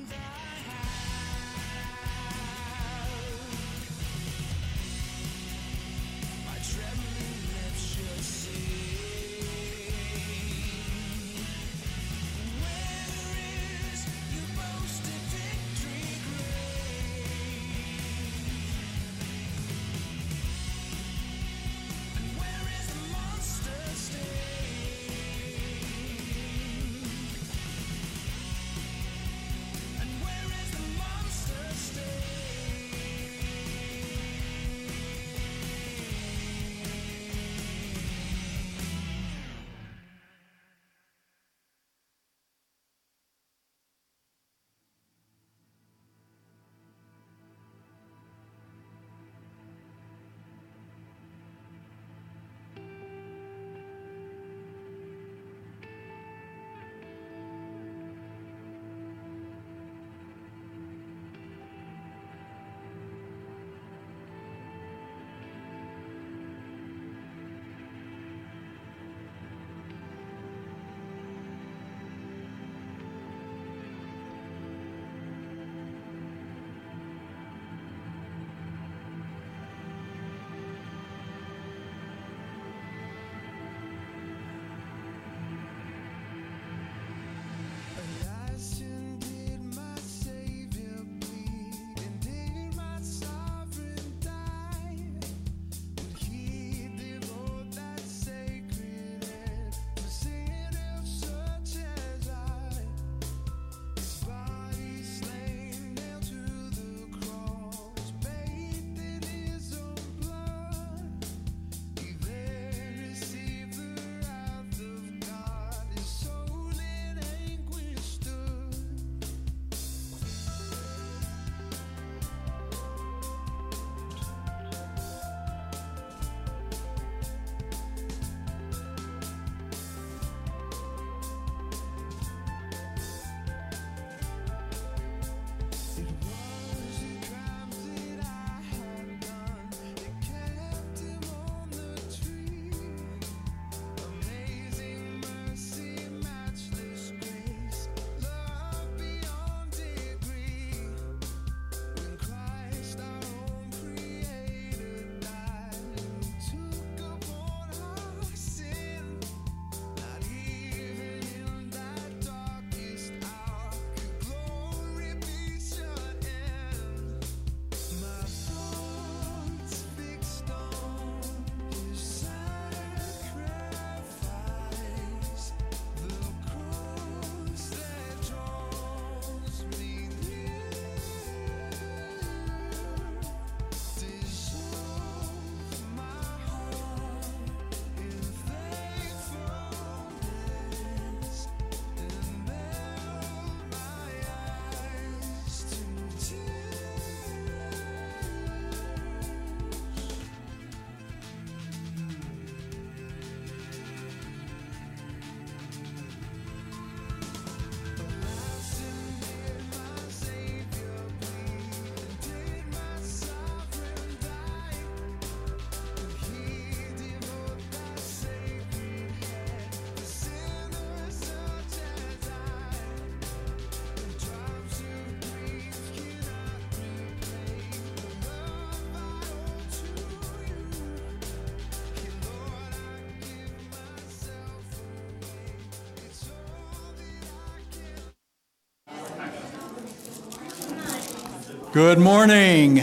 Good morning.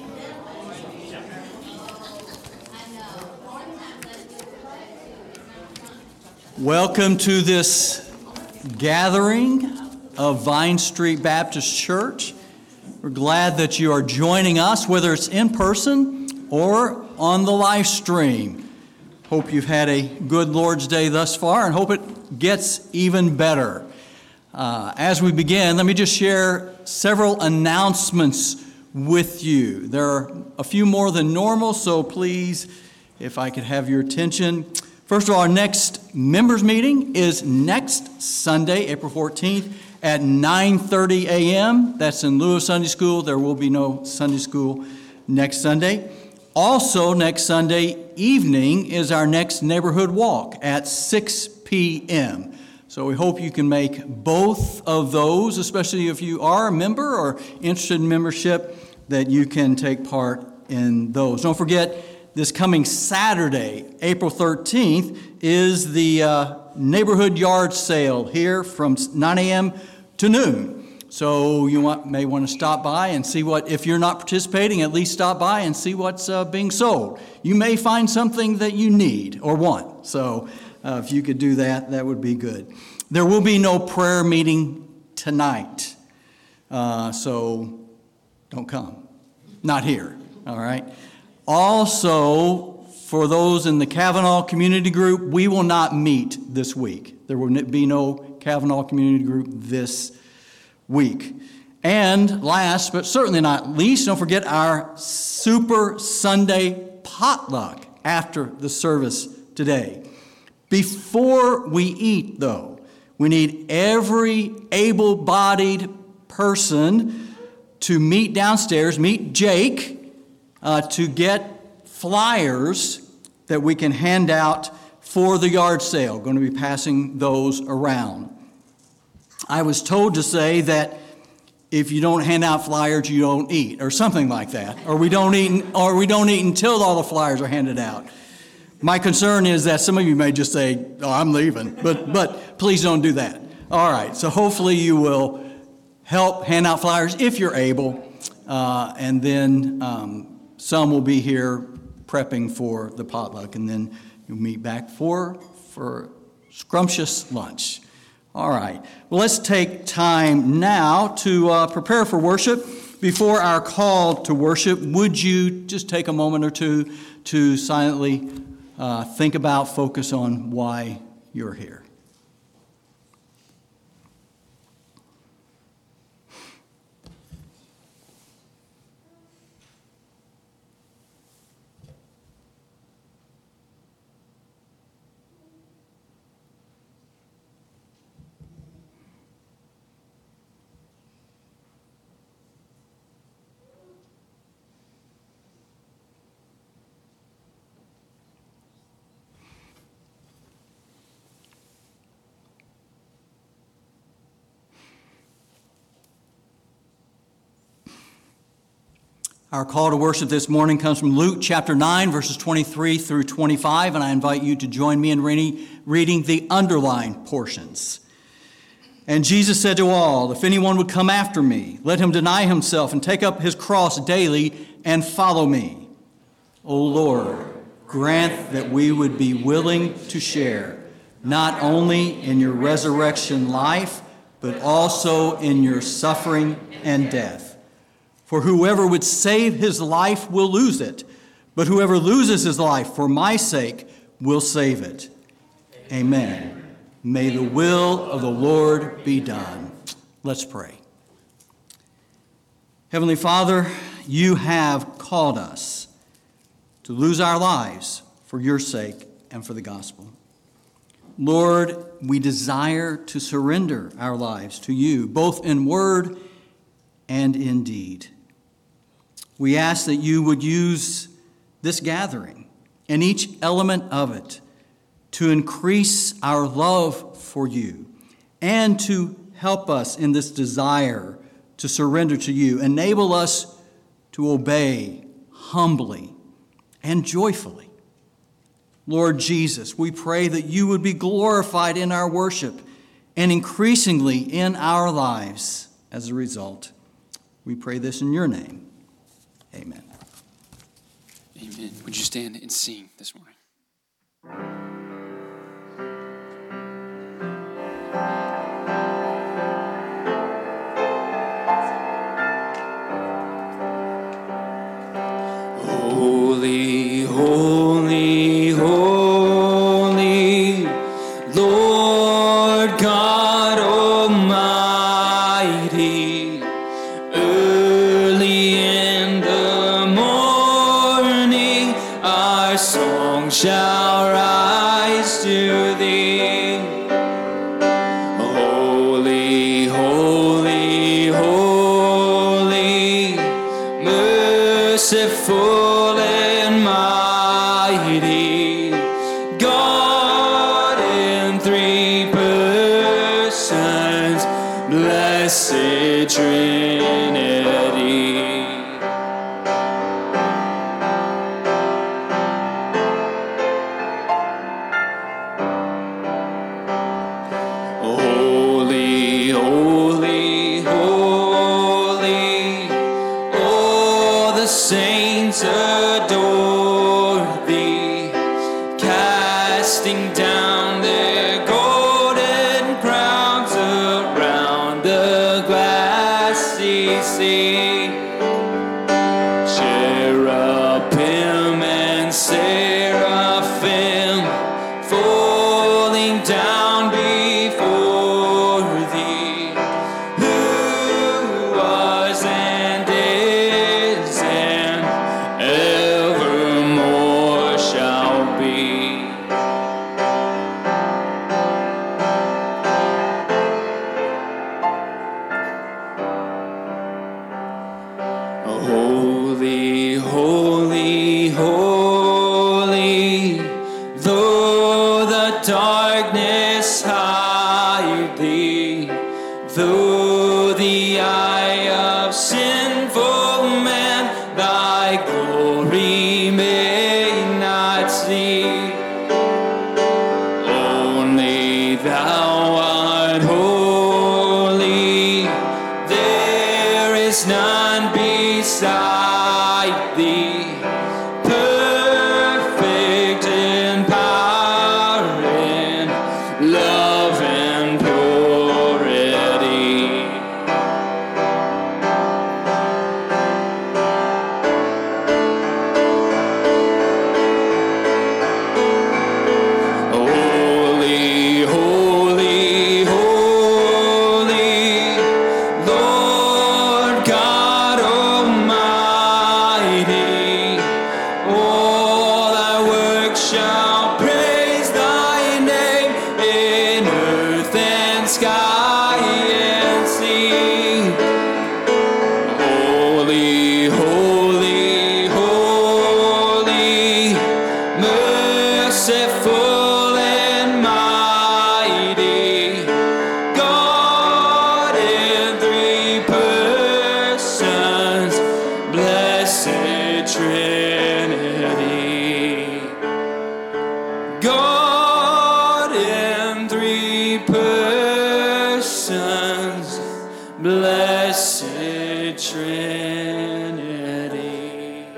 Welcome to this gathering of Vine Street Baptist Church. We're glad that you are joining us, whether it's in person or on the live stream. Hope you've had a good Lord's Day thus far and hope it gets even better. As we begin, let me just share several announcements with you. There are a few more than normal, so please, if I could have your attention. First of all, our next members meeting is next Sunday, April 14th at 9:30 a.m. That's in lieu of Sunday school. There will be no Sunday school next Sunday. Also, next Sunday evening is our next neighborhood walk at 6 p.m. So we hope you can make both of those, especially if you are a member or interested in membership, that you can take part in those. Don't forget, this coming Saturday, April 13th, is the neighborhood yard sale here from 9 a.m. to noon. So you may want to stop by and see what, if you're not participating, at least stop by and see what's being sold. You may find something that you need or want. So if you could do that, that would be good. There will be no prayer meeting tonight. So don't come. Not here, all right? Also, for those in the Kavanaugh Community Group, we will not meet this week. There will be no Kavanaugh Community Group this week. And last, but certainly not least, don't forget our Super Sunday potluck after the service today. Before we eat, though, we need every able-bodied person to meet downstairs, meet Jake, to get flyers that we can hand out for the yard sale. Going to be passing those around. I was told to say that if you don't hand out flyers, you don't eat, or something like that, or we don't eat until all the flyers are handed out. My concern is that some of you may just say, "Oh, I'm leaving," but please don't do that. All right, so hopefully you will help hand out flyers if you're able, and then some will be here prepping for the potluck, and then you'll meet back for scrumptious lunch. All right. Well, let's take time now to prepare for worship. Before our call to worship, would you just take a moment or two to silently think about, focus on why you're here? Our call to worship this morning comes from Luke chapter 9, verses 23 through 25, and I invite you to join me in reading the underlined portions. And Jesus said to all, "If anyone would come after me, let him deny himself and take up his cross daily and follow me. O Lord, grant that we would be willing to share, not only in your resurrection life, but also in your suffering and death. For whoever would save his life will lose it, but whoever loses his life for my sake will save it. Amen. May the will of the Lord be done." Let's pray. Heavenly Father, you have called us to lose our lives for your sake and for the gospel. Lord, we desire to surrender our lives to you, both in word and in deed. We ask that you would use this gathering and each element of it to increase our love for you and to help us in this desire to surrender to you. Enable us to obey humbly and joyfully. Lord Jesus, we pray that you would be glorified in our worship and increasingly in our lives as a result. We pray this in your name. Amen. Amen. Would you stand and sing this morning? Holy, holy, holy, Lord God Almighty, early in the morning our song shall rise to thee. Holy, holy, holy, merciful and mighty, God in three persons. nations adore thee, casting down their golden crowns around the glassy sea. Cherubim and seraphim falling down before thee, who was and is and evermore shall be. Holy, holy, holy, though the darkness hide thee, though the eye of sinful man thy glory may not see, only thou art holy, there is none beside thee, perfect in power and love and purity. Holy, holy, holy, Lord God Almighty, all thy works shall praise thy name in earth and sky and sea. Holy, holy, holy, merciful and mighty, God in three persons, blessed Trinity. God in three persons, blessed Trinity.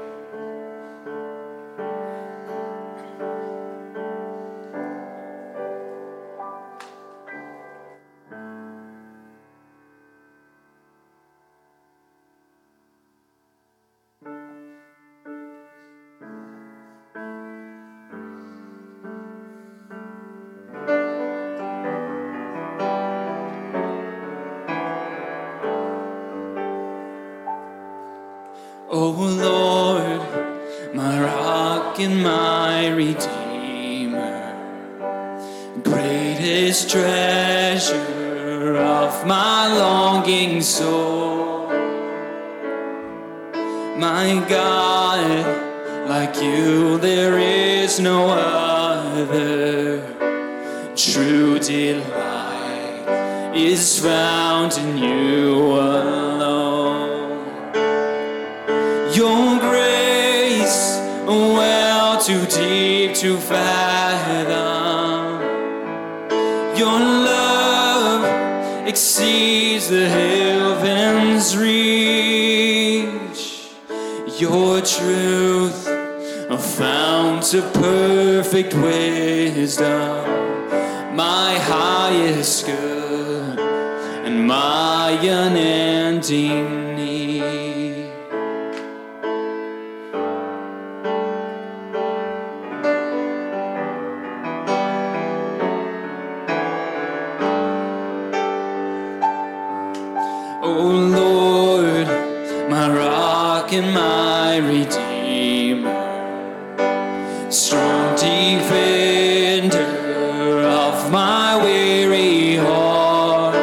O Lord, my rock and my redeemer, greatest treasure of my longing soul. My God, like you there is no other. True delight is found in you alone. Your grace, a well too deep to fathom. Your love exceeds the heavens' reach. Your truth, a fount of perfect wisdom, my highest good and my unending need. O Lord, my rock and my redeemer, strong defender of my weary heart,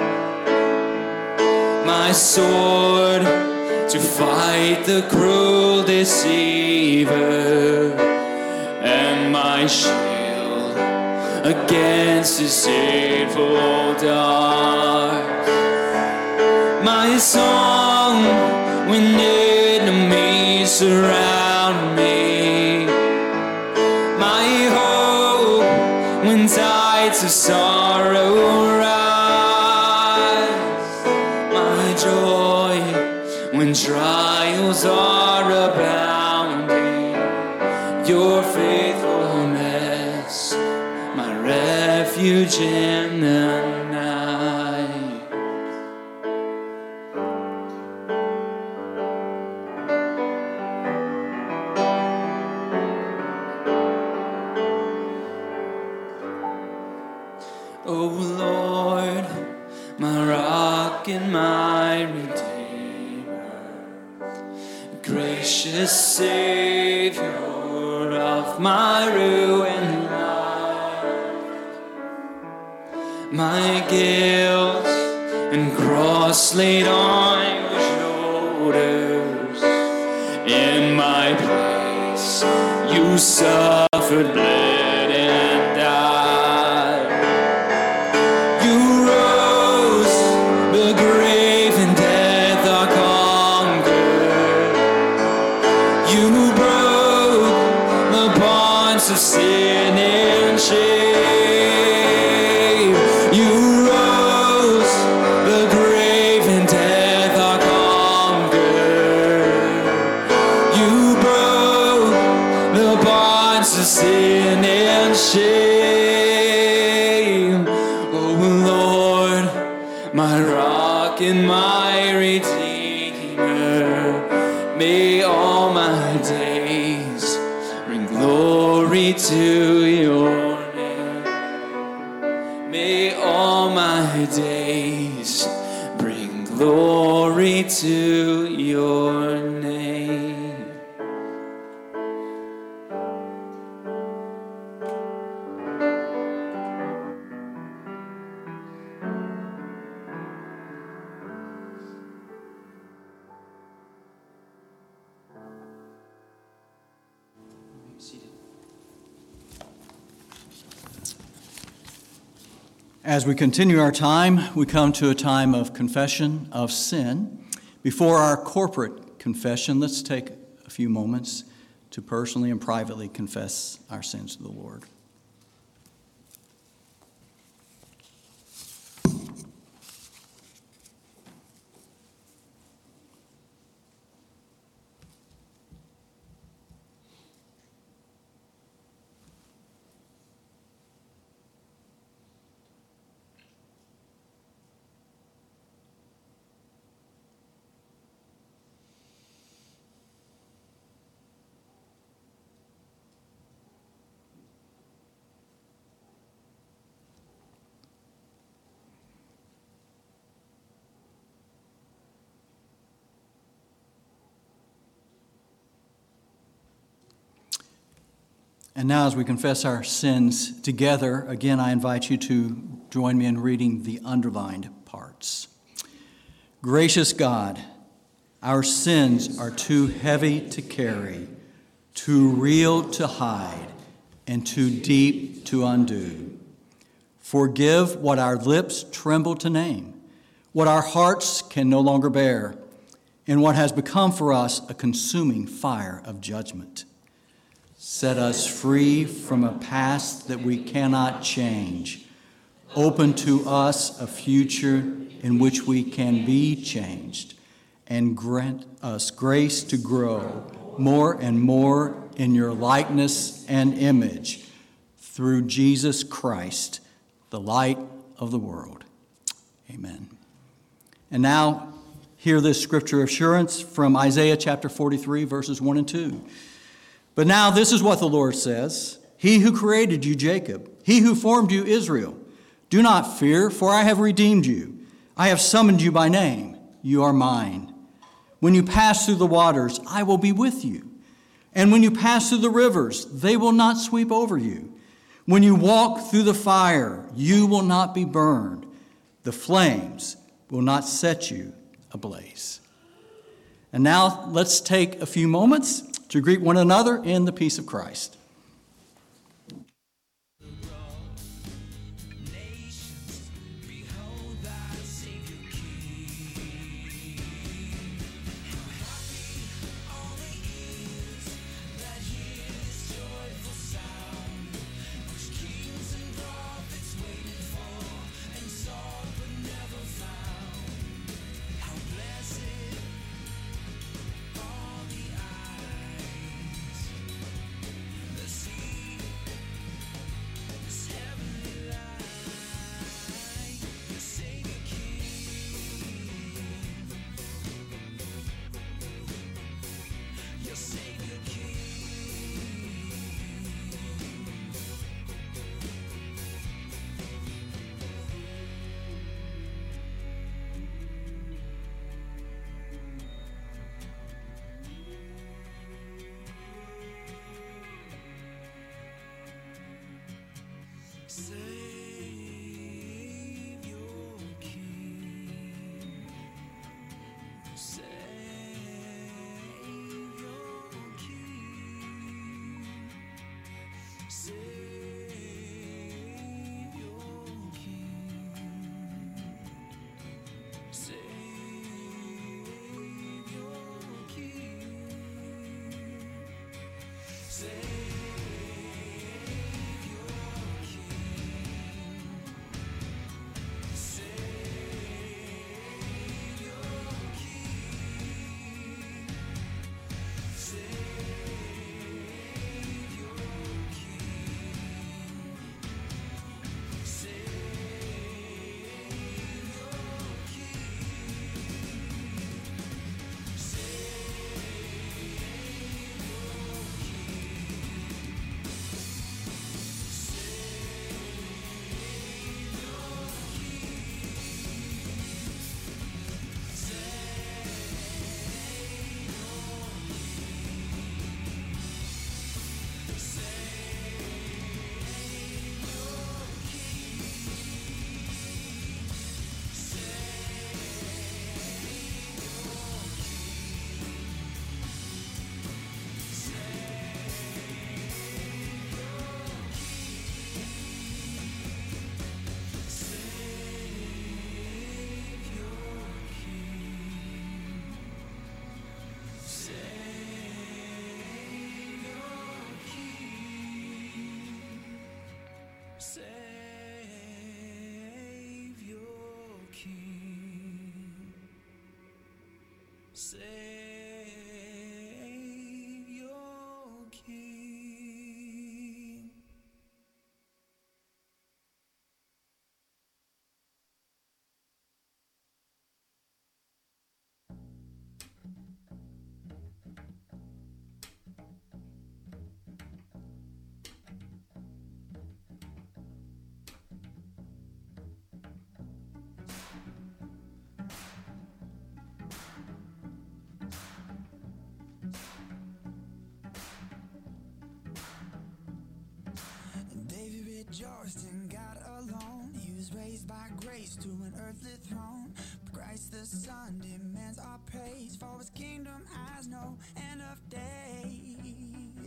my sword to fight the cruel deceiver, and my shield against his hateful darts. My song when enemies surround me, my hope when tides of sorrow rise, my joy when trials are abounding, your faithfulness, my refuge in the night. O Lord, my rock and my redeemer, gracious Savior of my ruined life, my guilt and cross laid on your shoulders. In my place, you suffered, bled, and died. You rose, the grave and death are conquered. You broke the bonds of sin and shame. You rose, the grave and death are conquered. You broke the bonds of sin and shame. Oh Lord, my rock and my redeemer, may all my days bring glory to your name. May all my days bring glory to your name. As we continue our time, we come to a time of confession of sin. Before our corporate confession, let's take a few moments to personally and privately confess our sins to the Lord. And now, as we confess our sins together, again, I invite you to join me in reading the underlined parts. Gracious God, our sins are too heavy to carry, too real to hide, and too deep to undo. Forgive what our lips tremble to name, what our hearts can no longer bear, and what has become for us a consuming fire of judgment. Set us free from a past that we cannot change. Open to us a future in which we can be changed, and grant us grace to grow more and more in your likeness and image through Jesus Christ, the light of the world. Amen. And now, hear this scripture assurance from Isaiah chapter 43, verses 1 and 2. But now this is what the Lord says, He who created you, Jacob, He who formed you, Israel, do not fear, for I have redeemed you. I have summoned you by name. You are mine. When you pass through the waters, I will be with you. And when you pass through the rivers, they will not sweep over you. When you walk through the fire, you will not be burned. The flames will not set you ablaze. And now let's take a few moments to greet one another in the peace of Christ. Rejoiced in God alone. He was raised by grace to an earthly throne. But Christ the Son demands our praise, for his kingdom has no end of days.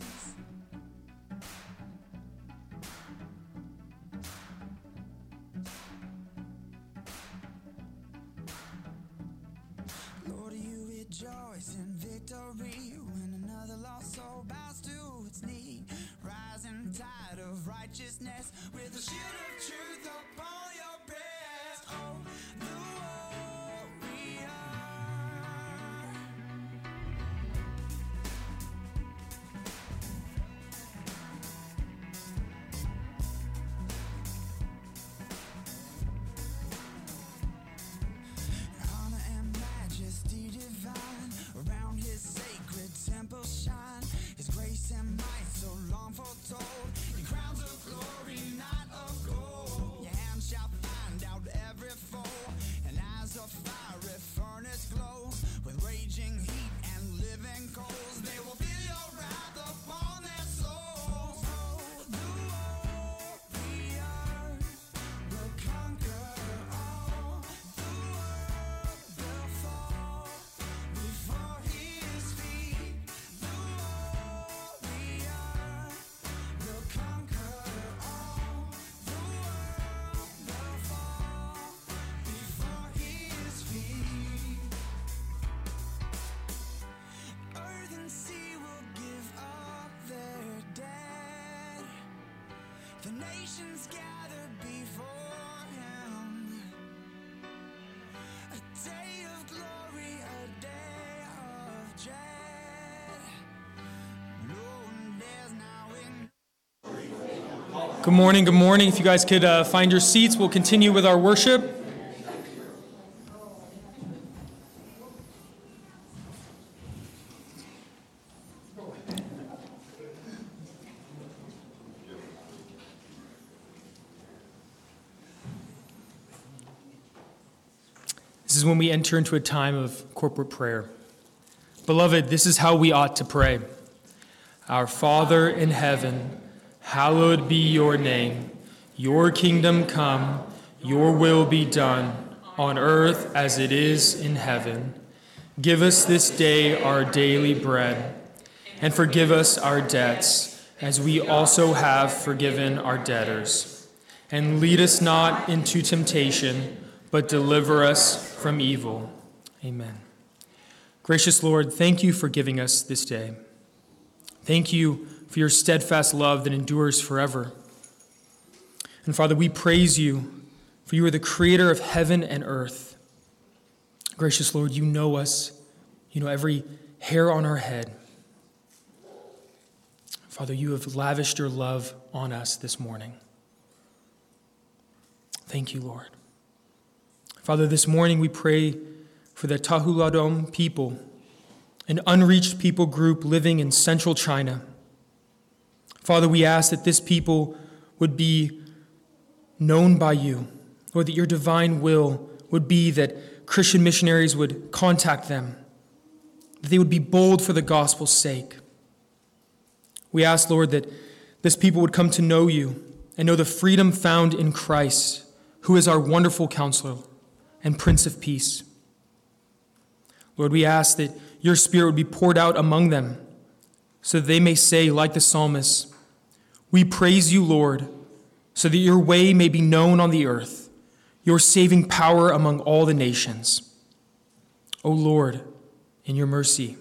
Lord, you rejoice in victory when another lost soul bows to its knee. Rising tide of righteousness with the shield of truth upon your breast. Oh, the warrior. Honor and majesty divine, around his sacred temple shine. His grace and might so long foretold, in crowns of glory, not of gold. Your hand shall find out every foe, and as a fiery furnace glows, with raging heat and living coals, they will feel your wrath upon their souls. Oh, the warrior will conquer all. The world will fall before his feet. The warrior will conquer all. The world will fall before his feet. Earth and sea will give up their dead. The nations gather before him. A day of glory, a day of dread. No, there's now in Good morning, good morning. If you guys could find your seats, we'll continue with our worship. This is when we enter into a time of corporate prayer. Beloved, this is how we ought to pray. Our Father in heaven, hallowed be your name. Your kingdom come, your will be done, on earth as it is in heaven. Give us this day our daily bread, and forgive us our debts, as we also have forgiven our debtors. And lead us not into temptation, but deliver us from evil. Amen. Gracious Lord, thank you for giving us this day. Thank you for your steadfast love that endures forever. And Father, we praise you, for you are the creator of heaven and earth. Gracious Lord, you know us. You know every hair on our head. Father, you have lavished your love on us this morning. Thank you, Lord. Father, this morning we pray for the Tahuladom people, an unreached people group living in central China. Father, we ask that this people would be known by you, Lord, that your divine will would be that Christian missionaries would contact them, that they would be bold for the gospel's sake. We ask, Lord, that this people would come to know you and know the freedom found in Christ, who is our wonderful counselor and Prince of Peace. Lord, we ask that your Spirit would be poured out among them so that they may say, like the psalmist, we praise you, Lord, so that your way may be known on the earth, your saving power among all the nations. O Lord, in your mercy.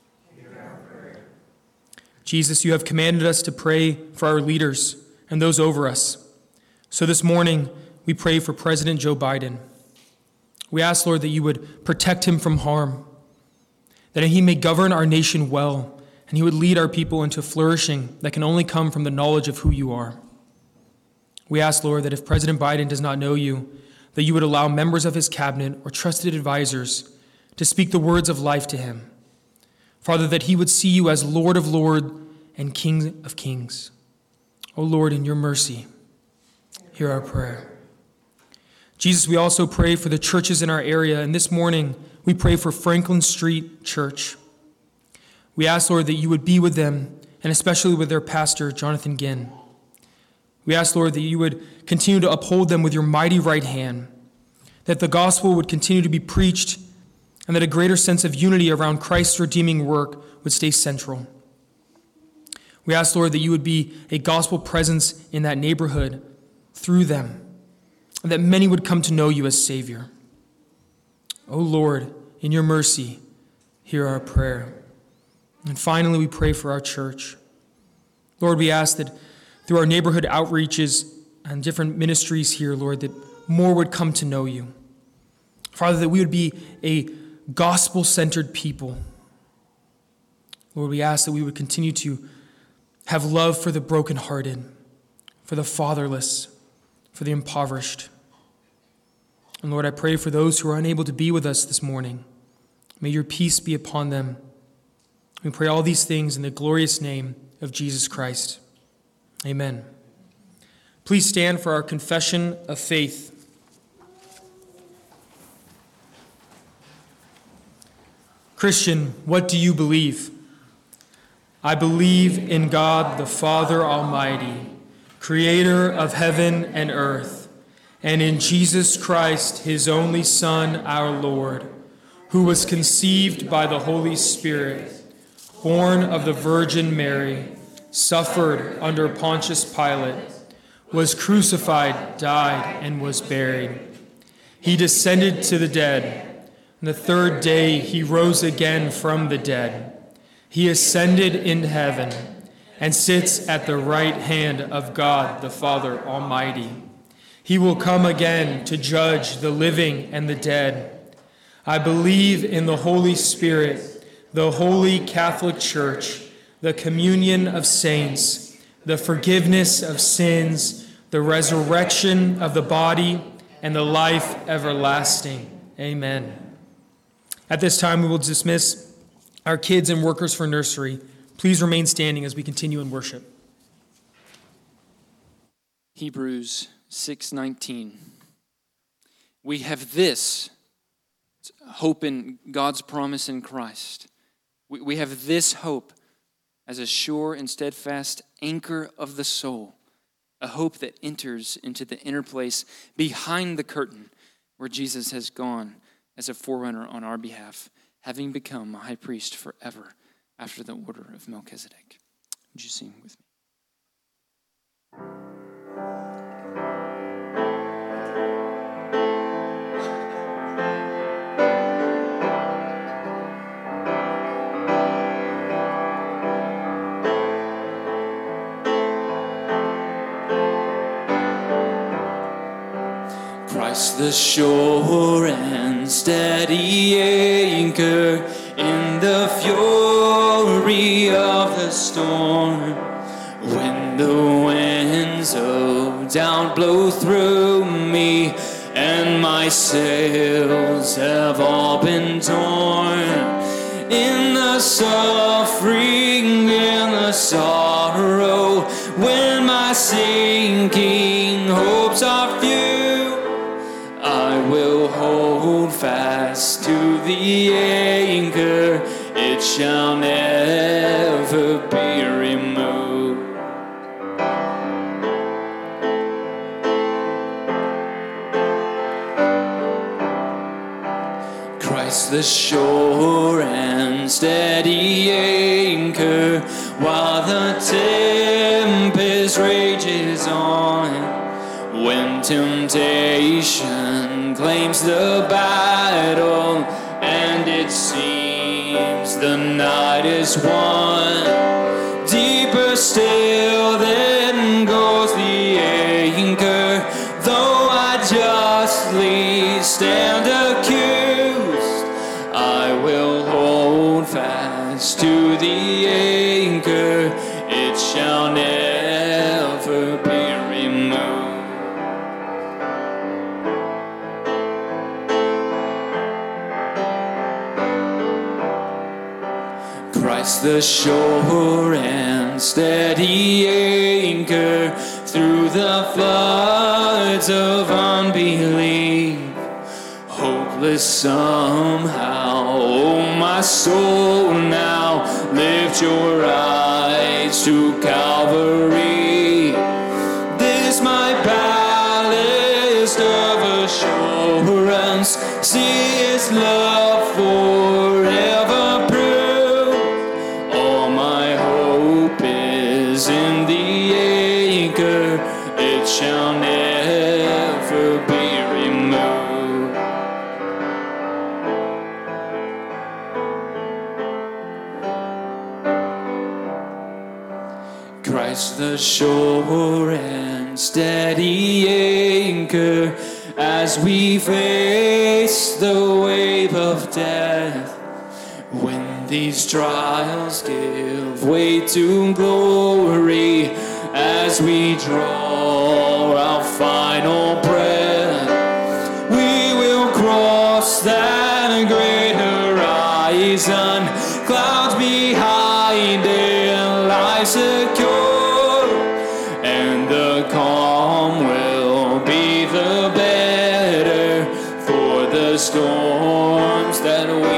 Jesus, you have commanded us to pray for our leaders and those over us. So this morning, we pray for President Joe Biden. We ask, Lord, that you would protect him from harm, that he may govern our nation well, and he would lead our people into flourishing that can only come from the knowledge of who you are. We ask, Lord, that if President Biden does not know you, that you would allow members of his cabinet or trusted advisors to speak the words of life to him. Father, that he would see you as Lord of Lords and King of Kings. O Lord, in your mercy, hear our prayer. Jesus, we also pray for the churches in our area, and this morning we pray for Franklin Street Church. We ask, Lord, that you would be with them, and especially with their pastor, Jonathan Ginn. We ask, Lord, that you would continue to uphold them with your mighty right hand, that the gospel would continue to be preached, and that a greater sense of unity around Christ's redeeming work would stay central. We ask, Lord, that you would be a gospel presence in that neighborhood through them, and that many would come to know you as Savior. O Lord, in your mercy, hear our prayer. And finally, we pray for our church. Lord, we ask that through our neighborhood outreaches and different ministries here, Lord, that more would come to know you. Father, that we would be a gospel-centered people. Lord, we ask that we would continue to have love for the brokenhearted, for the fatherless, for the impoverished. And Lord, I pray for those who are unable to be with us this morning. May your peace be upon them. We pray all these things in the glorious name of Jesus Christ. Amen. Please stand for our confession of faith. Christian, what do you believe? I believe in God the Father Almighty, creator of heaven and earth, and in Jesus Christ, his only Son, our Lord, who was conceived by the Holy Spirit, born of the Virgin Mary, suffered under Pontius Pilate, was crucified, died, and was buried. He descended to the dead. On the third day he rose again from the dead. He ascended in heaven and sits at the right hand of God the Father Almighty. He will come again to judge the living and the dead. I believe in the Holy Spirit, the Holy Catholic Church, the communion of saints, the forgiveness of sins, the resurrection of the body, and the life everlasting. Amen. At this time, we will dismiss our kids and workers for nursery. Please remain standing as we continue in worship. Hebrews 6:19. We have this hope in God's promise in Christ. We have this hope as a sure and steadfast anchor of the soul, a hope that enters into the inner place behind the curtain where Jesus has gone as a forerunner on our behalf, having become a high priest forever after the order of Melchizedek. Would you sing with me? Christ the sure and steady anchor in the fury of the storm. When the winds of doubt blow through me and my sails have all been torn, in the suffering and the sorrow, when my sinking hopes are few, I will hold fast to the anchor, it shall never be removed. Christ the sure and steady anchor, while the tempest rages on. When temptation claims the battle and it seems the night is won, deeper still then goes the anchor, though I justly stand accused, I will hold fast to the anchor, it shall never be removed. Christ the sure and steady anchor through the floods of unbelief. Hopeless somehow, oh my soul, now lift your eyes to Calvary. This my ballast of assurance, see His love forever proved. All my hope is in the anchor, it shall never be removed. Christ the sure and steady anchor, as we face the wave of death. When these trials give way to glory, as we draw our final breath, we will cross that great horizon, clouds behind and life secure, and the calm will be the better for the storms that we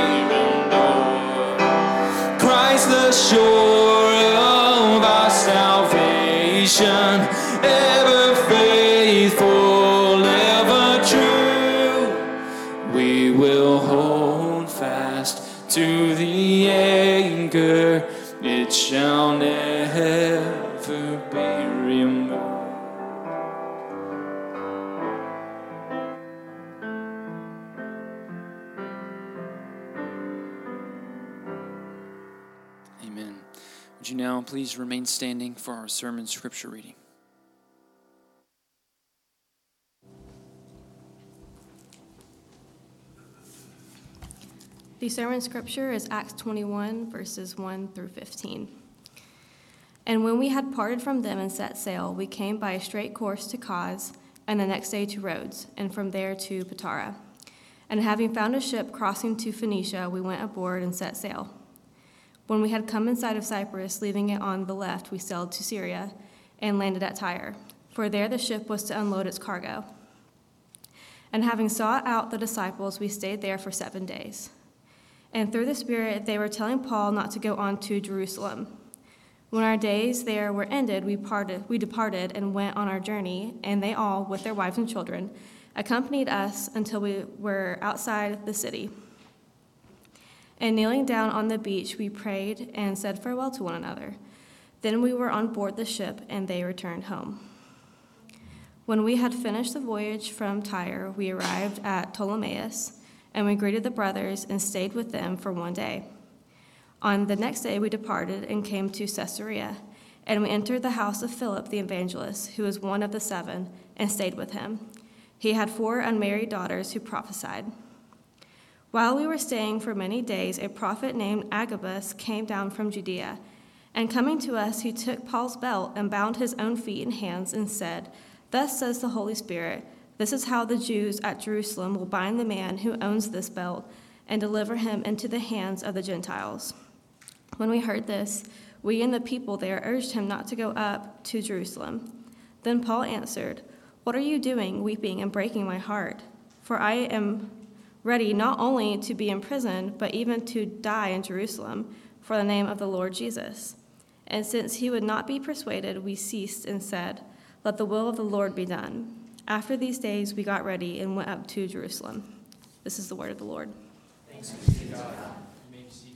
the shore of our salvation, ever faithful, ever true. We will hold fast to the anchor, it shall never be removed. Would you now please remain standing for our sermon scripture reading? The sermon scripture is Acts 21, verses 1 through 15. And when we had parted from them and set sail, we came by a straight course to Cos, and the next day to Rhodes, and from there to Patara. And having found a ship crossing to Phoenicia, we went aboard and set sail. When we had come in sight of Cyprus, leaving it on the left, we sailed to Syria and landed at Tyre, for there the ship was to unload its cargo. And having sought out the disciples, we stayed there for 7 days. And through the Spirit, they were telling Paul not to go on to Jerusalem. When our days there were ended, we departed and went on our journey, and they all, with their wives and children, accompanied us until we were outside the city. And kneeling down on the beach, we prayed and said farewell to one another. Then we were on board the ship, and they returned home. When we had finished the voyage from Tyre, we arrived at Ptolemais, and we greeted the brothers and stayed with them for one day. On the next day we departed and came to Caesarea, and we entered the house of Philip the evangelist, who was one of the 7, and stayed with him. He had 4 unmarried daughters who prophesied. While we were staying for many days, a prophet named Agabus came down from Judea, and coming to us, he took Paul's belt and bound his own feet and hands and said, "Thus says the Holy Spirit, this is how the Jews at Jerusalem will bind the man who owns this belt and deliver him into the hands of the Gentiles." When we heard this, we and the people there urged him not to go up to Jerusalem. Then Paul answered, "What are you doing, weeping and breaking my heart? For I am ready not only to be imprisoned, but even to die in Jerusalem for the name of the Lord Jesus." And since he would not be persuaded, we ceased and said, "Let the will of the Lord be done." After these days, we got ready and went up to Jerusalem. This is the word of the Lord. Thanks be to God. You may be seated.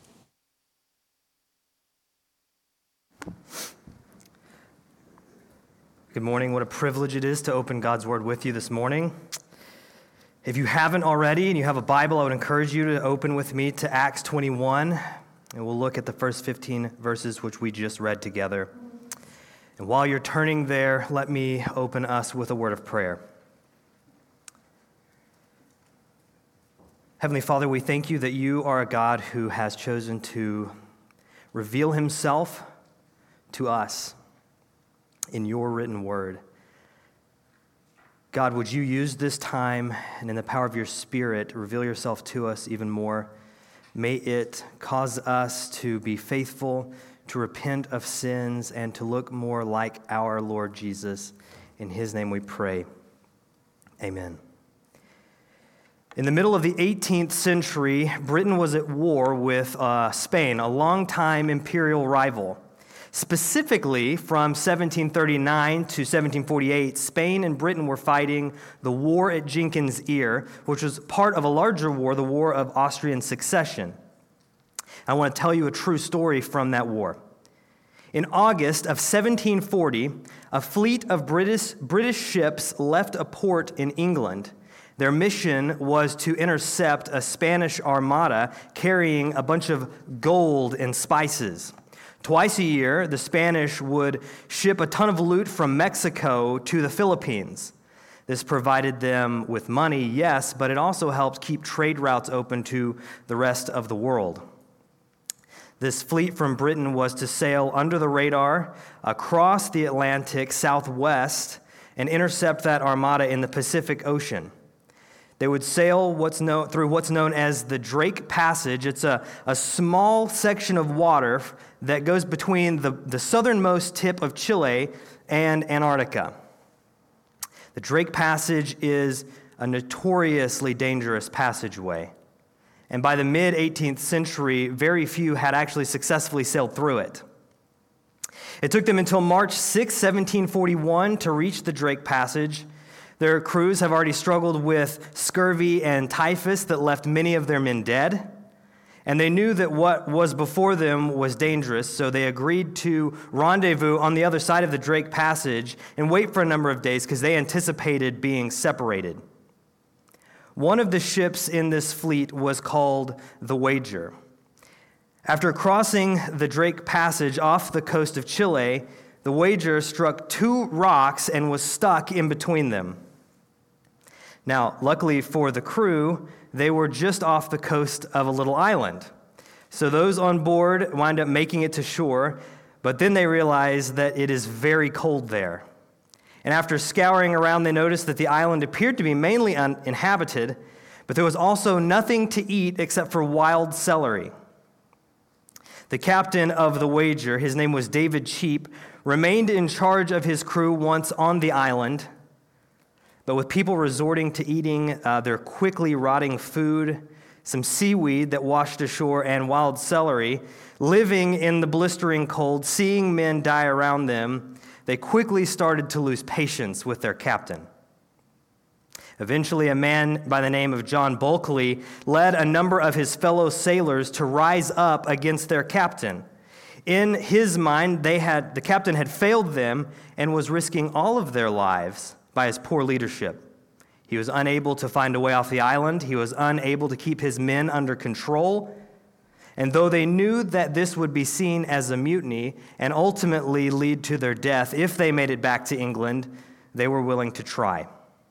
Good morning. What a privilege it is to open God's Word with you this morning. If you haven't already and you have a Bible, I would encourage you to open with me to Acts 21, and we'll look at the first 15 verses which we just read together. And while you're turning there, let me open us with a word of prayer. Heavenly Father, we thank you that you are a God who has chosen to reveal himself to us in your written word. God, would you use this time and in the power of your Spirit reveal yourself to us even more? May it cause us to be faithful, to repent of sins, and to look more like our Lord Jesus. In his name we pray. Amen. In the middle of the 18th century, Britain was at war with Spain, a longtime imperial rival. Specifically, from 1739 to 1748, Spain and Britain were fighting the War at Jenkins' Ear, which was part of a larger war, the War of Austrian Succession. I want to tell you a true story from that war. In August of 1740, a fleet of British ships left a port in England. Their mission was to intercept a Spanish armada carrying a bunch of gold and spices. Twice a year, the Spanish would ship a ton of loot from Mexico to the Philippines. This provided them with money, yes, but it also helped keep trade routes open to the rest of the world. This fleet from Britain was to sail under the radar across the Atlantic southwest and intercept that armada in the Pacific Ocean. They would sail through what's known as the Drake Passage. It's a small section of water that goes between the southernmost tip of Chile and Antarctica. The Drake Passage is a notoriously dangerous passageway. And by the mid-18th century, very few had actually successfully sailed through it. It took them until March 6, 1741 to reach the Drake Passage. Their crews have already struggled with scurvy and typhus that left many of their men dead. And they knew that what was before them was dangerous, so they agreed to rendezvous on the other side of the Drake Passage and wait for a number of days because they anticipated being separated. One of the ships in this fleet was called the Wager. After crossing the Drake Passage off the coast of Chile, the Wager struck 2 rocks and was stuck in between them. Now, luckily for the crew, they were just off the coast of a little island. So those on board wind up making it to shore, but then they realize that it is very cold there. And after scouring around, they noticed that the island appeared to be mainly uninhabited, but there was also nothing to eat except for wild celery. The captain of the Wager, his name was David Cheap, remained in charge of his crew once on the island, but with people resorting to eating their quickly rotting food, some seaweed that washed ashore, and wild celery, living in the blistering cold, seeing men die around them, they quickly started to lose patience with their captain. Eventually, a man by the name of John Bulkeley led a number of his fellow sailors to rise up against their captain. In his mind, the captain had failed them and was risking all of their lives by his poor leadership. He was unable to find a way off the island. He was unable to keep his men under control. And though they knew that this would be seen as a mutiny and ultimately lead to their death if they made it back to England, they were willing to try.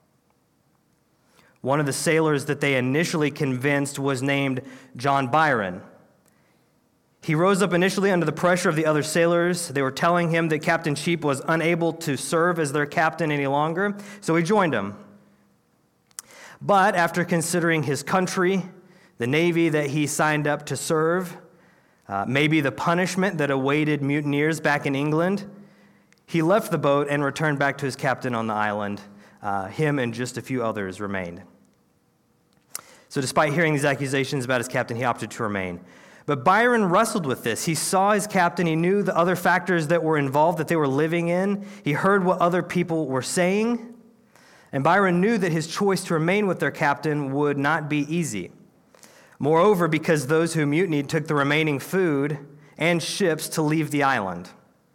One of the sailors that they initially convinced was named John Byron. He rose up initially under the pressure of the other sailors. They were telling him that Captain Cheap was unable to serve as their captain any longer, so he joined him. But after considering his country, the navy that he signed up to serve, maybe the punishment that awaited mutineers back in England, he left the boat and returned back to his captain on the island. Him and just a few others remained. So despite hearing these accusations about his captain, he opted to remain. But Byron wrestled with this. He saw his captain. He knew the other factors that were involved, that they were living in. He heard what other people were saying. And Byron knew that his choice to remain with their captain would not be easy. Moreover, because those who mutinied took the remaining food and ships to leave the island.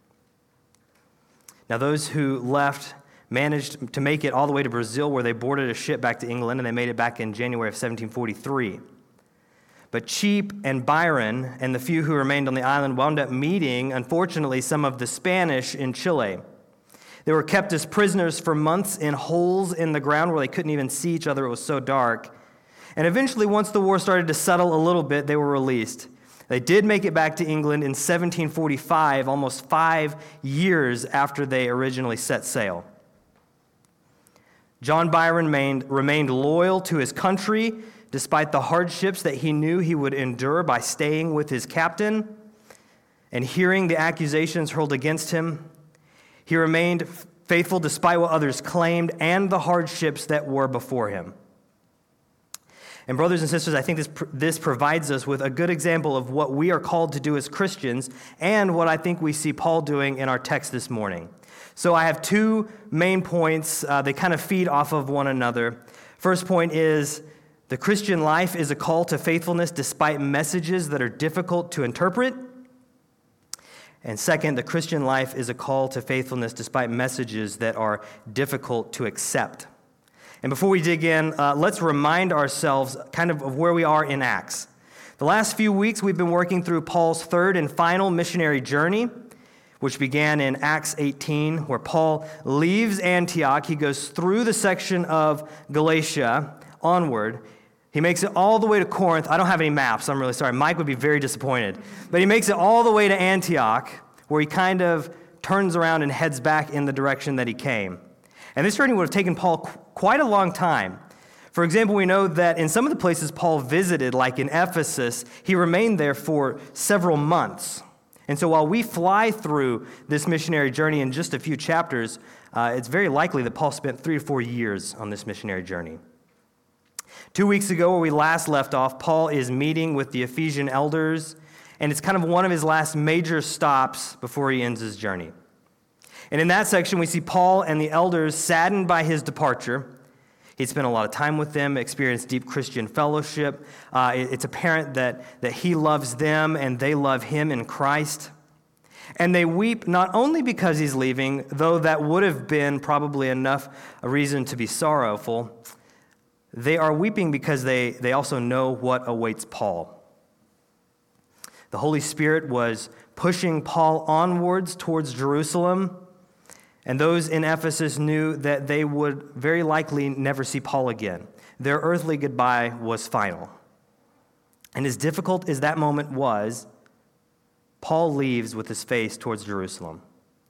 Now, those who left managed to make it all the way to Brazil, where they boarded a ship back to England, and they made it back in January of 1743. But Cheap and Byron and the few who remained on the island wound up meeting, unfortunately, some of the Spanish in Chile. They were kept as prisoners for months in holes in the ground where they couldn't even see each other. It was so dark. And eventually, once the war started to settle a little bit, they were released. They did make it back to England in 1745, almost 5 years after they originally set sail. John Byron remained loyal to his country despite the hardships that he knew he would endure by staying with his captain and hearing the accusations hurled against him. He remained faithful despite what others claimed and the hardships that were before him. And brothers and sisters, I think this provides us with a good example of what we are called to do as Christians and what I think we see Paul doing in our text this morning. So I have two main points. They kind of feed off of one another. First point is the Christian life is a call to faithfulness despite messages that are difficult to interpret. And second, the Christian life is a call to faithfulness despite messages that are difficult to accept. And before we dig in, let's remind ourselves kind of where we are in Acts. The last few weeks, we've been working through Paul's third and final missionary journey, which began in Acts 18, where Paul leaves Antioch. He goes through the section of Galatia onward. He makes it all the way to Corinth. I don't have any maps. I'm really sorry. Mike would be very disappointed. But he makes it all the way to Antioch, where he kind of turns around and heads back in the direction that he came. And this journey would have taken Paul quite a long time. For example, we know that in some of the places Paul visited, like in Ephesus, he remained there for several months. And so while we fly through this missionary journey in just a few chapters, it's very likely that Paul spent 3 to 4 years on this missionary journey. 2 weeks ago, where we last left off, Paul is meeting with the Ephesian elders, and it's kind of one of his last major stops before he ends his journey. And in that section, we see Paul and the elders saddened by his departure. He'd spent a lot of time with them, experienced deep Christian fellowship. It's apparent that he loves them and they love him in Christ. And they weep not only because he's leaving, though that would have been probably enough a reason to be sorrowful. They are weeping because they also know what awaits Paul. The Holy Spirit was pushing Paul onwards towards Jerusalem, and those in Ephesus knew that they would very likely never see Paul again. Their earthly goodbye was final. And as difficult as that moment was, Paul leaves with his face towards Jerusalem.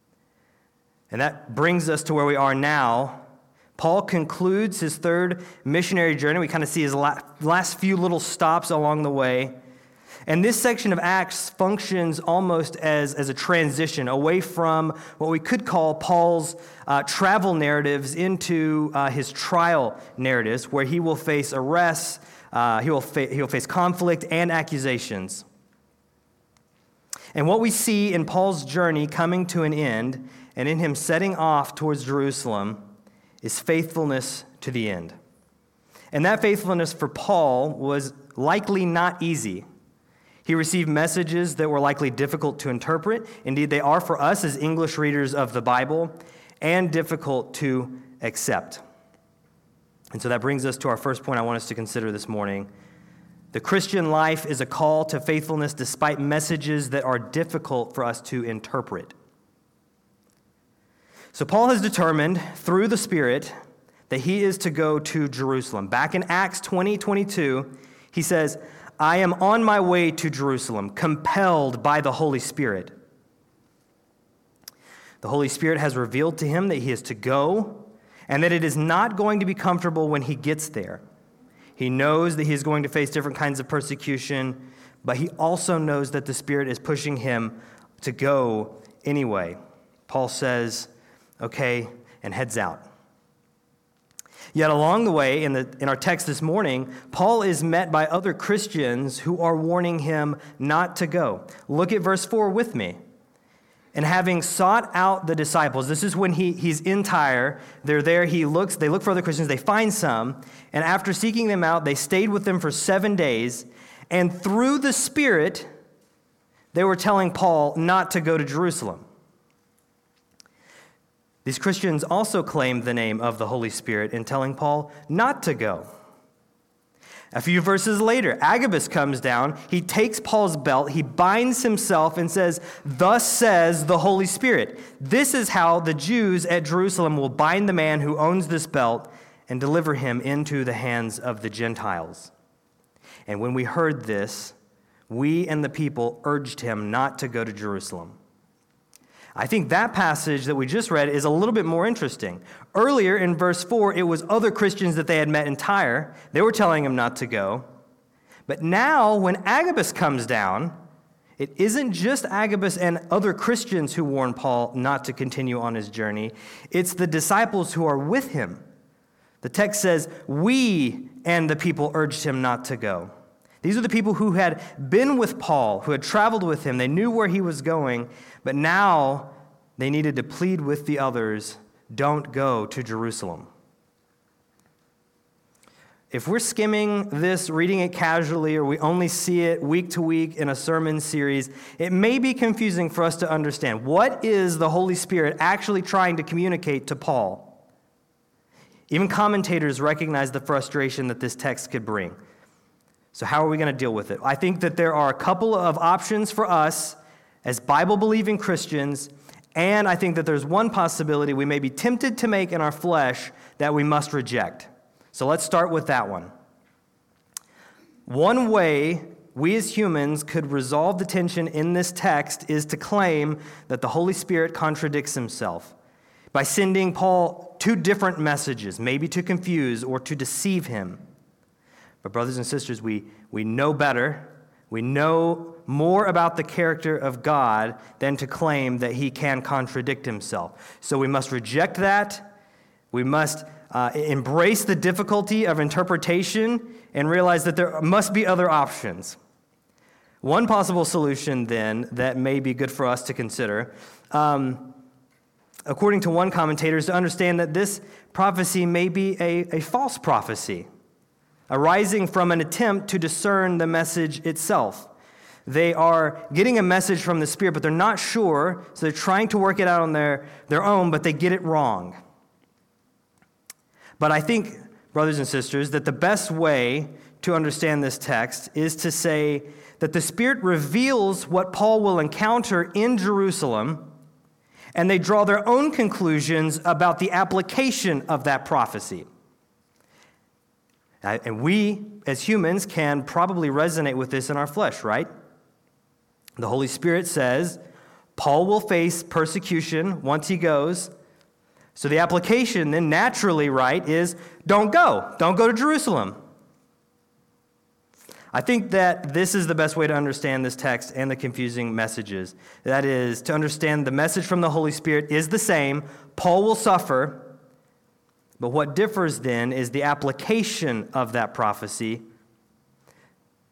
And that brings us to where we are now. Paul concludes his third missionary journey. We kind of see his last few little stops along the way. And this section of Acts functions almost as a transition away from what we could call Paul's travel narratives into his trial narratives, where he will face arrests, He will face conflict and accusations. And what we see in Paul's journey coming to an end and in him setting off towards Jerusalem is faithfulness to the end. And that faithfulness for Paul was likely not easy. He received messages that were likely difficult to interpret. Indeed, they are for us as English readers of the Bible, and difficult to accept. And so that brings us to our first point I want us to consider this morning. The Christian life is a call to faithfulness despite messages that are difficult for us to interpret. So Paul has determined through the Spirit that he is to go to Jerusalem. Back in Acts 20:22, he says, "I am on my way to Jerusalem, compelled by the Holy Spirit." The Holy Spirit has revealed to him that he is to go, and that it is not going to be comfortable when he gets there. He knows that he is going to face different kinds of persecution, but he also knows that the Spirit is pushing him to go anyway. Paul says, okay, and heads out. Yet along the way, in our text this morning, Paul is met by other Christians who are warning him not to go. Look at verse 4 with me. And having sought out the disciples, this is when he's in Tyre, they're there, they look for other Christians, they find some, and after seeking them out, they stayed with them for 7 days, and through the Spirit, they were telling Paul not to go to Jerusalem. These Christians also claimed the name of the Holy Spirit in telling Paul not to go. A few verses later, Agabus comes down, he takes Paul's belt, he binds himself and says, "Thus says the Holy Spirit." This is how the Jews at Jerusalem will bind the man who owns this belt and deliver him into the hands of the Gentiles. And when we heard this, we and the people urged him not to go to Jerusalem. I think that passage that we just read is a little bit more interesting. Earlier in verse 4, it was other Christians that they had met in Tyre. They were telling him not to go. But now, when Agabus comes down, it isn't just Agabus and other Christians who warn Paul not to continue on his journey. It's the disciples who are with him. The text says, "We and the people urged him not to go." These are the people who had been with Paul, who had traveled with him. They knew where he was going, but now they needed to plead with the others, don't go to Jerusalem. If we're skimming this, reading it casually, or we only see it week to week in a sermon series, it may be confusing for us to understand. What is the Holy Spirit actually trying to communicate to Paul? Even commentators recognize the frustration that this text could bring. So how are we going to deal with it? I think that there are a couple of options for us as Bible-believing Christians, and I think that there's one possibility we may be tempted to make in our flesh that we must reject. So let's start with that one. One way we as humans could resolve the tension in this text is to claim that the Holy Spirit contradicts himself by sending Paul two different messages, maybe to confuse or to deceive him. But brothers and sisters, we know better. We know more about the character of God than to claim that he can contradict himself. So we must reject that. We must embrace the difficulty of interpretation and realize that there must be other options. One possible solution, then, that may be good for us to consider, according to one commentator, is to understand that this prophecy may be a false prophecy, arising from an attempt to discern the message itself. They are getting a message from the Spirit, but they're not sure, so they're trying to work it out on their own, but they get it wrong. But I think, brothers and sisters, that the best way to understand this text is to say that the Spirit reveals what Paul will encounter in Jerusalem, and they draw their own conclusions about the application of that prophecy. And we, as humans, can probably resonate with this in our flesh, right? The Holy Spirit says Paul will face persecution once he goes. So the application then naturally, right, is don't go. Don't go to Jerusalem. I think that this is the best way to understand this text and the confusing messages. That is, to understand the message from the Holy Spirit is the same. Paul will suffer. But what differs then is the application of that prophecy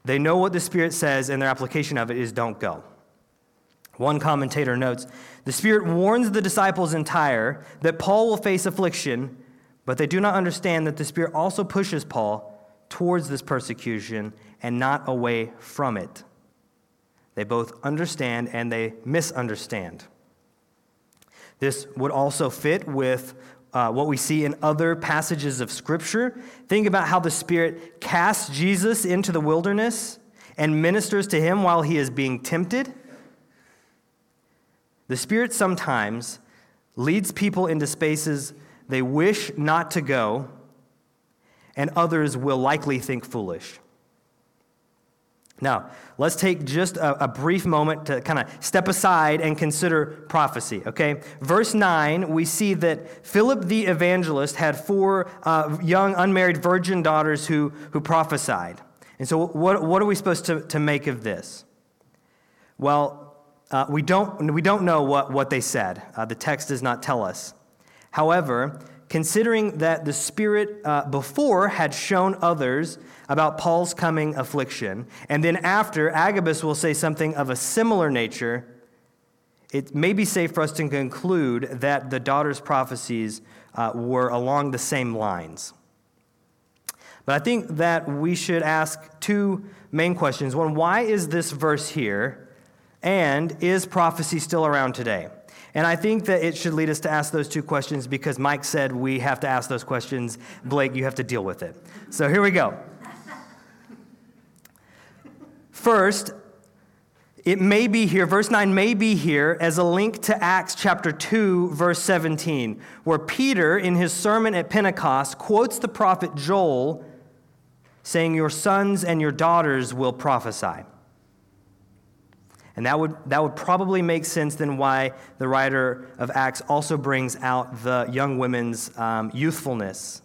They know what the Spirit says, and their application of it is don't go. One commentator notes, the Spirit warns the disciples in Tyre that Paul will face affliction, but they do not understand that the Spirit also pushes Paul towards this persecution and not away from it. They both understand and they misunderstand. This would also fit with what we see in other passages of Scripture. Think about how the Spirit casts Jesus into the wilderness and ministers to him while he is being tempted. The Spirit sometimes leads people into spaces they wish not to go, and others will likely think foolish. Now, let's take just a brief moment to kind of step aside and consider prophecy, okay? Verse 9, we see that Philip the evangelist had 4 young unmarried virgin daughters who prophesied. And so what are we supposed to make of this? Well, we don't know what they said. The text does not tell us. However, considering that the Spirit before had shown others about Paul's coming affliction, and then after, Agabus will say something of a similar nature, it may be safe for us to conclude that the daughters' prophecies were along the same lines. But I think that we should ask 2 main questions. One, why is this verse here? And is prophecy still around today? And I think that it should lead us to ask those 2 questions because Mike said we have to ask those questions. Blake, you have to deal with it. So here we go. First, it may be here, verse 9 may be here as a link to Acts chapter 2, verse 17, where Peter, in his sermon at Pentecost, quotes the prophet Joel, saying, "Your sons and your daughters will prophesy." And that would probably make sense then why the writer of Acts also brings out the young women's youthfulness.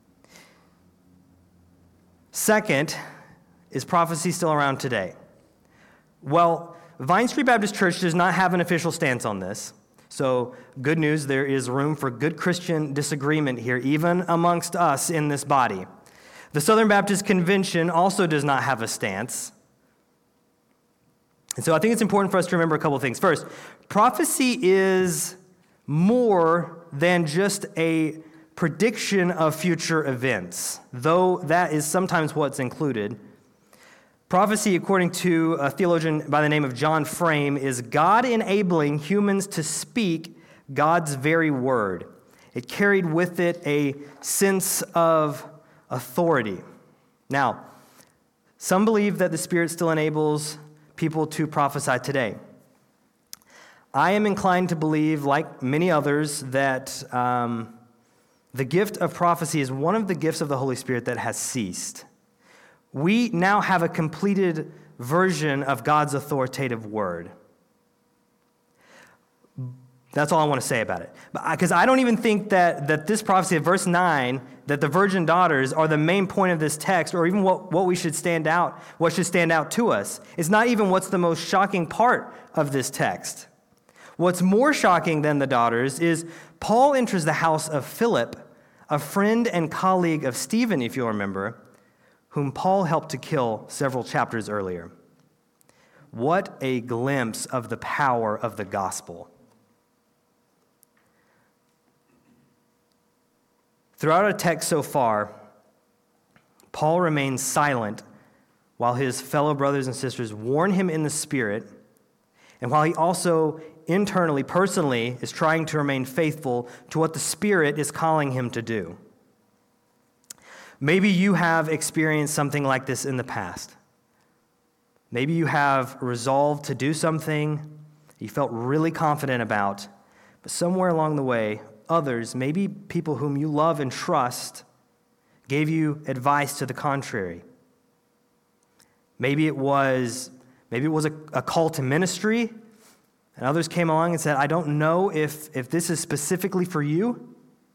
Second, is prophecy still around today? Well, Vine Street Baptist Church does not have an official stance on this. So good news, there is room for good Christian disagreement here, even amongst us in this body. The Southern Baptist Convention also does not have a stance. And so I think it's important for us to remember a couple of things. First, prophecy is more than just a prediction of future events, though that is sometimes what's included. Prophecy, according to a theologian by the name of John Frame, is God enabling humans to speak God's very word. It carried with it a sense of authority. Now, some believe that the Spirit still enables people to prophesy today. I am inclined to believe, like many others, that the gift of prophecy is one of the gifts of the Holy Spirit that has ceased. We now have a completed version of God's authoritative word. That's all I want to say about it. Because I don't even think that this prophecy of verse 9, that the virgin daughters are the main point of this text, or even what should stand out to us. It's not even what's the most shocking part of this text. What's more shocking than the daughters is Paul enters the house of Philip, a friend and colleague of Stephen, if you'll remember, whom Paul helped to kill several chapters earlier. What a glimpse of the power of the gospel. Throughout our text so far, Paul remains silent while his fellow brothers and sisters warn him in the Spirit, and while he also internally, personally, is trying to remain faithful to what the Spirit is calling him to do. Maybe you have experienced something like this in the past. Maybe you have resolved to do something you felt really confident about, but somewhere along the way, others, maybe people whom you love and trust, gave you advice to the contrary. Maybe it was a call to ministry, and others came along and said, I don't know if this is specifically for you.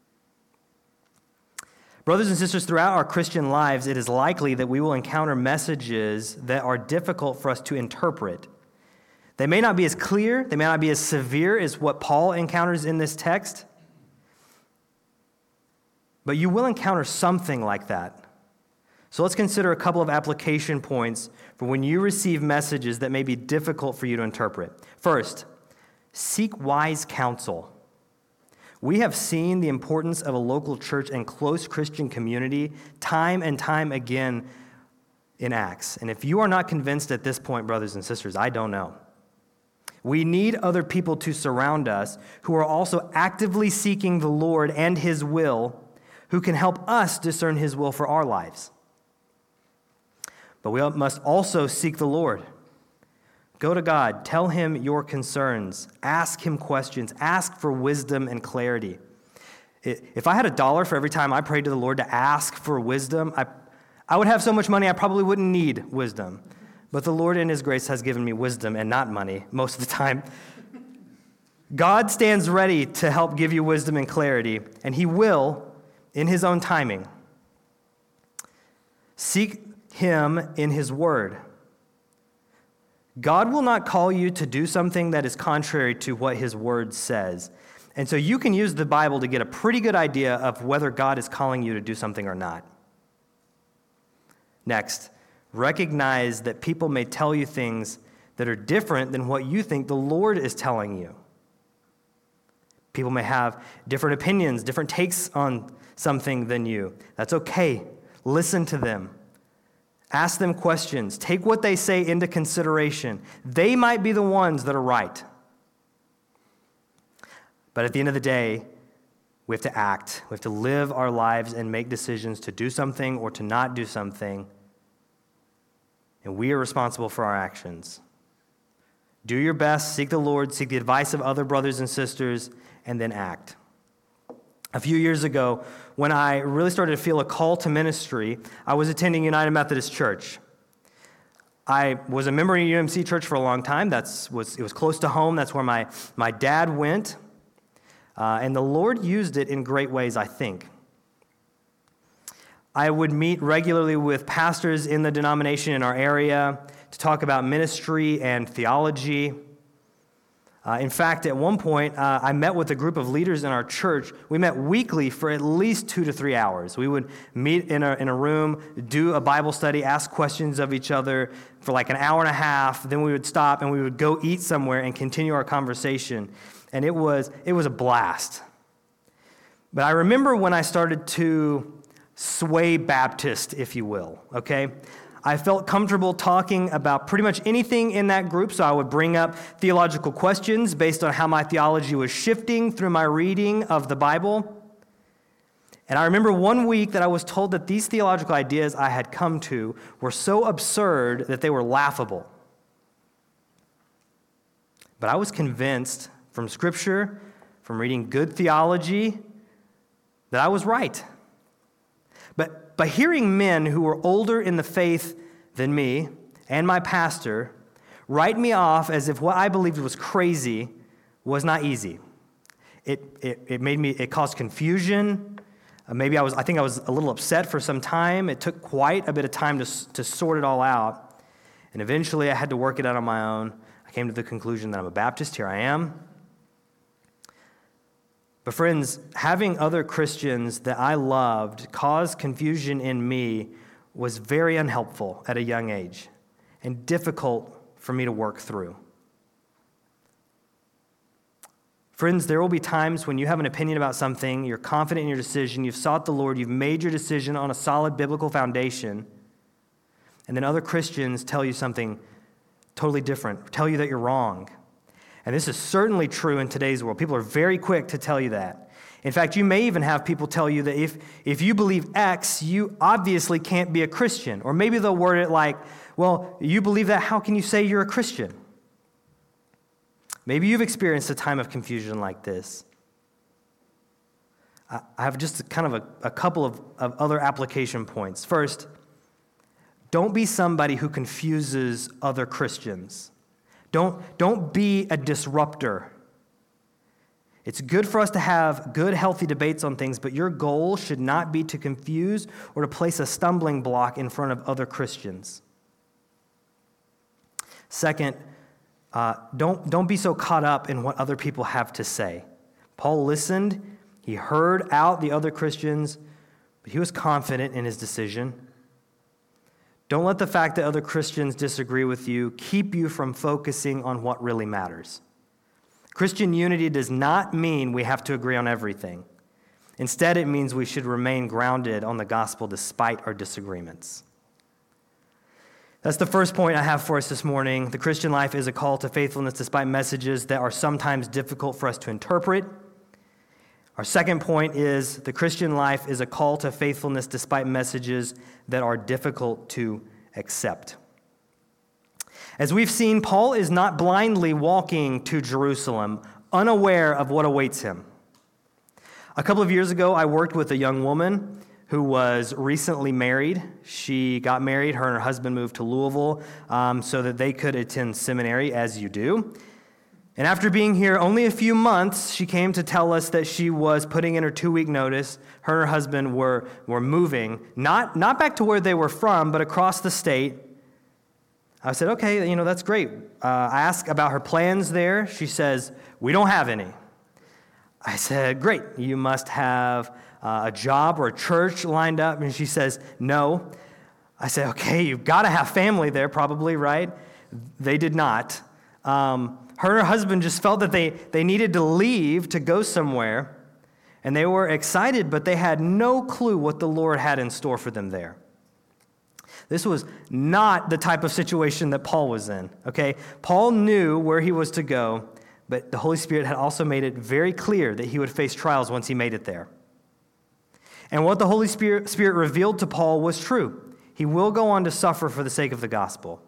Brothers and sisters, throughout our Christian lives, it is likely that we will encounter messages that are difficult for us to interpret. They may not be as clear, they may not be as severe as what Paul encounters in this text, but you will encounter something like that. So let's consider a couple of application points for when you receive messages that may be difficult for you to interpret. First, seek wise counsel. We have seen the importance of a local church and close Christian community time and time again in Acts. And if you are not convinced at this point, brothers and sisters, I don't know. We need other people to surround us who are also actively seeking the Lord and His will, who can help us discern His will for our lives. But we must also seek the Lord. Go to God. Tell Him your concerns. Ask Him questions. Ask for wisdom and clarity. If I had $1 for every time I prayed to the Lord to ask for wisdom, I would have so much money I probably wouldn't need wisdom. But the Lord in His grace has given me wisdom and not money most of the time. God stands ready to help give you wisdom and clarity, and He will in His own timing. Seek Him in His word. God will not call you to do something that is contrary to what His word says. And so you can use the Bible to get a pretty good idea of whether God is calling you to do something or not. Next, recognize that people may tell you things that are different than what you think the Lord is telling you. People may have different opinions, different takes on something than you. That's okay. Listen to them. Ask them questions. Take what they say into consideration. They might be the ones that are right. But at the end of the day, we have to act. We have to live our lives and make decisions to do something or to not do something. And we are responsible for our actions. Do your best, seek the Lord, seek the advice of other brothers and sisters, and then act. A few years ago, when I really started to feel a call to ministry, I was attending United Methodist Church. I was a member in UMC Church for a long time. It was close to home. That's where my dad went. And the Lord used it in great ways, I think. I would meet regularly with pastors in the denomination in our area to talk about ministry and theology. In fact, at one point, I met with a group of leaders in our church. We met weekly for at least 2 to 3 hours. We would meet in a room, do a Bible study, ask questions of each other for like an hour and a half. Then we would stop and we would go eat somewhere and continue our conversation. And it was a blast. But I remember when I started to sway Baptist, if you will, okay? I felt comfortable talking about pretty much anything in that group, so I would bring up theological questions based on how my theology was shifting through my reading of the Bible. And I remember one week that I was told that these theological ideas I had come to were so absurd that they were laughable. But I was convinced from Scripture, from reading good theology, that I was right. But hearing men who were older in the faith than me and my pastor write me off as if what I believed was crazy was not easy. It caused confusion. I think I was a little upset for some time. It took quite a bit of time to sort it all out. And eventually I had to work it out on my own. I came to the conclusion that I'm a Baptist. Here I am. But friends, having other Christians that I loved cause confusion in me was very unhelpful at a young age and difficult for me to work through. Friends, there will be times when you have an opinion about something, you're confident in your decision, you've sought the Lord, you've made your decision on a solid biblical foundation, and then other Christians tell you something totally different, tell you that you're wrong. And this is certainly true in today's world. People are very quick to tell you that. In fact, you may even have people tell you that if you believe X, you obviously can't be a Christian. Or maybe they'll word it like, well, you believe that, how can you say you're a Christian? Maybe you've experienced a time of confusion like this. I have just a couple of other application points. First, don't be somebody who confuses other Christians. Don't be a disruptor. It's good for us to have good, healthy debates on things, but your goal should not be to confuse or to place a stumbling block in front of other Christians. Second, don't be so caught up in what other people have to say. Paul listened, he heard out the other Christians, but he was confident in his decision. Don't let the fact that other Christians disagree with you keep you from focusing on what really matters. Christian unity does not mean we have to agree on everything. Instead, it means we should remain grounded on the gospel despite our disagreements. That's the first point I have for us this morning. The Christian life is a call to faithfulness despite messages that are sometimes difficult for us to interpret. Our second point is the Christian life is a call to faithfulness despite messages that are difficult to accept. As we've seen, Paul is not blindly walking to Jerusalem, unaware of what awaits him. A couple of years ago, I worked with a young woman who was recently married. She got married. Her and her husband moved to Louisville so that they could attend seminary, as you do. And after being here only a few months, she came to tell us that she was putting in her 2-week notice. Her and her husband were moving, not back to where they were from, but across the state. I said, okay, that's great. I asked about her plans there. She says, we don't have any. I said, great, you must have a job or a church lined up. And she says, no. I said, okay, you've got to have family there probably, right? They did not. Her and her husband just felt that they needed to leave to go somewhere. And they were excited, but they had no clue what the Lord had in store for them there. This was not the type of situation that Paul was in, okay? Paul knew where he was to go, but the Holy Spirit had also made it very clear that he would face trials once he made it there. And what the Holy Spirit revealed to Paul was true. He will go on to suffer for the sake of the gospel.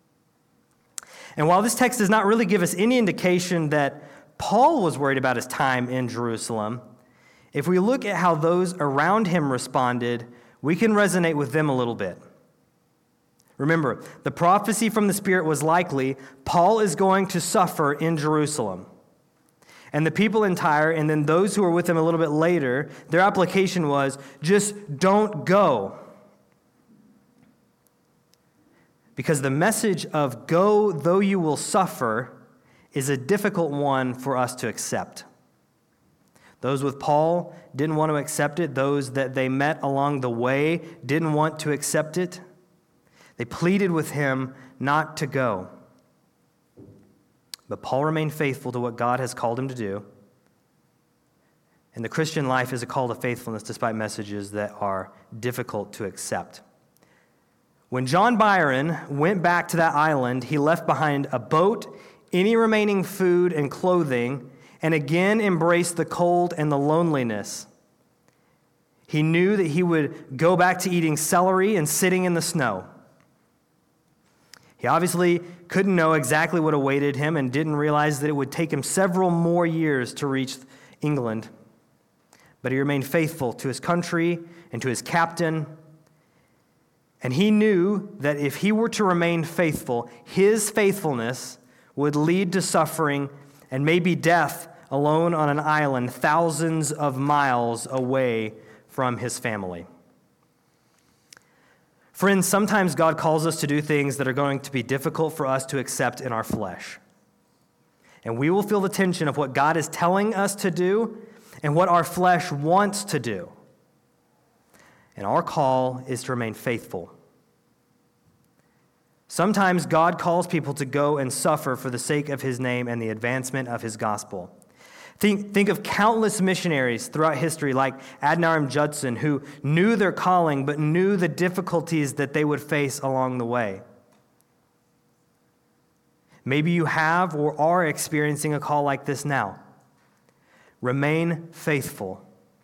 And while this text does not really give us any indication that Paul was worried about his time in Jerusalem, if we look at how those around him responded, we can resonate with them a little bit. Remember, the prophecy from the Spirit was likely, Paul is going to suffer in Jerusalem. And the people in Tyre, and then those who were with him a little bit later, their application was, just don't go. Because the message of go though you will suffer is a difficult one for us to accept. Those with Paul didn't want to accept it. Those that they met along the way didn't want to accept it. They pleaded with him not to go. But Paul remained faithful to what God has called him to do. And the Christian life is a call to faithfulness despite messages that are difficult to accept. When John Byron went back to that island, he left behind a boat, any remaining food and clothing, and again embraced the cold and the loneliness. He knew that he would go back to eating celery and sitting in the snow. He obviously couldn't know exactly what awaited him and didn't realize that it would take him several more years to reach England. But he remained faithful to his country and to his captain. And he knew that if he were to remain faithful, his faithfulness would lead to suffering and maybe death alone on an island thousands of miles away from his family. Friends, sometimes God calls us to do things that are going to be difficult for us to accept in our flesh. And we will feel the tension of what God is telling us to do and what our flesh wants to do. And our call is to remain faithful. Sometimes God calls people to go and suffer for the sake of his name and the advancement of his gospel. Think of countless missionaries throughout history like Adoniram Judson, who knew their calling but knew the difficulties that they would face along the way. Maybe you have or are experiencing a call like this now. Remain faithful.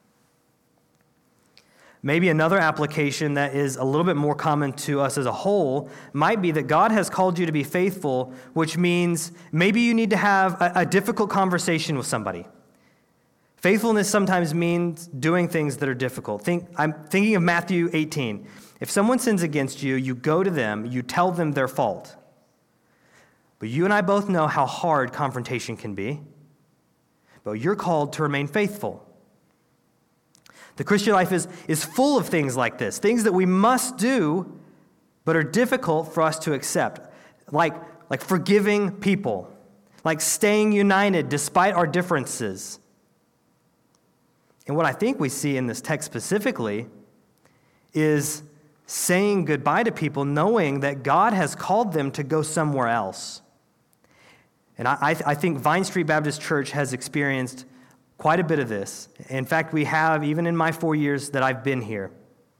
Maybe another application that is a little bit more common to us as a whole might be that God has called you to be faithful, which means maybe you need to have a difficult conversation with somebody. Faithfulness sometimes means doing things that are difficult. I'm thinking of Matthew 18. If someone sins against you, you go to them, you tell them their fault. But you and I both know how hard confrontation can be. But you're called to remain faithful. The Christian life is full of things like this, things that we must do, but are difficult for us to accept, like forgiving people, like staying united despite our differences. And what I think we see in this text specifically is saying goodbye to people knowing that God has called them to go somewhere else. And I think Vine Street Baptist Church has experienced quite a bit of this. In fact, we have, even in my 4 years that I've been here.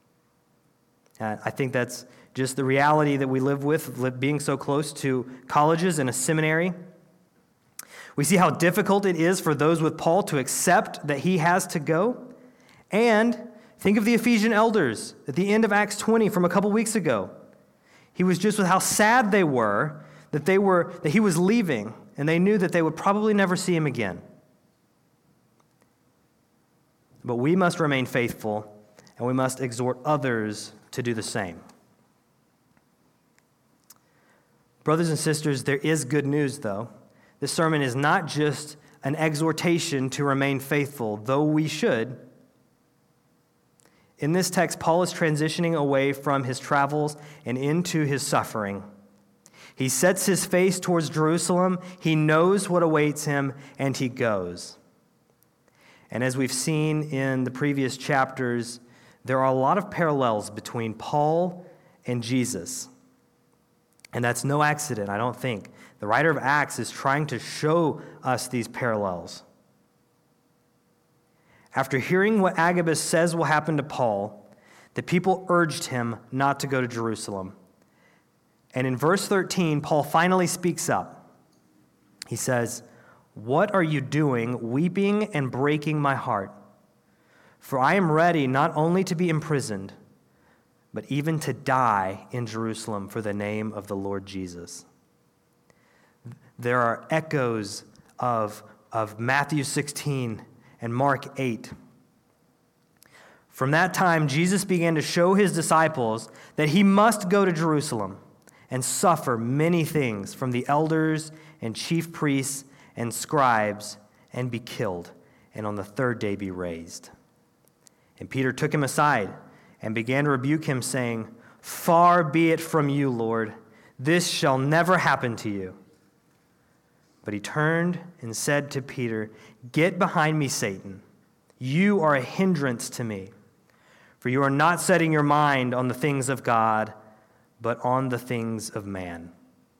I think that's just the reality that we live with, being so close to colleges and a seminary. We see how difficult it is for those with Paul to accept that he has to go. And think of the Ephesian elders at the end of Acts 20 from a couple weeks ago. He was just with how sad they were that he was leaving, and they knew that they would probably never see him again. But we must remain faithful, and we must exhort others to do the same. Brothers and sisters, there is good news, though. This sermon is not just an exhortation to remain faithful, though we should. In this text, Paul is transitioning away from his travels and into his suffering. He sets his face towards Jerusalem, he knows what awaits him, and he goes. And as we've seen in the previous chapters, there are a lot of parallels between Paul and Jesus. And that's no accident, I don't think. The writer of Acts is trying to show us these parallels. After hearing what Agabus says will happen to Paul, the people urged him not to go to Jerusalem. And in verse 13, Paul finally speaks up. He says, "What are you doing, weeping and breaking my heart? For I am ready not only to be imprisoned, but even to die in Jerusalem for the name of the Lord Jesus." There are echoes of Matthew 16 and Mark 8. From that time, Jesus began to show his disciples that he must go to Jerusalem and suffer many things from the elders and chief priests and scribes and be killed, and on the third day be raised. And Peter took him aside and began to rebuke him, saying, "Far be it from you, Lord, this shall never happen to you." But he turned and said to Peter, "Get behind me, Satan. You are a hindrance to me, for you are not setting your mind on the things of God, but on the things of man."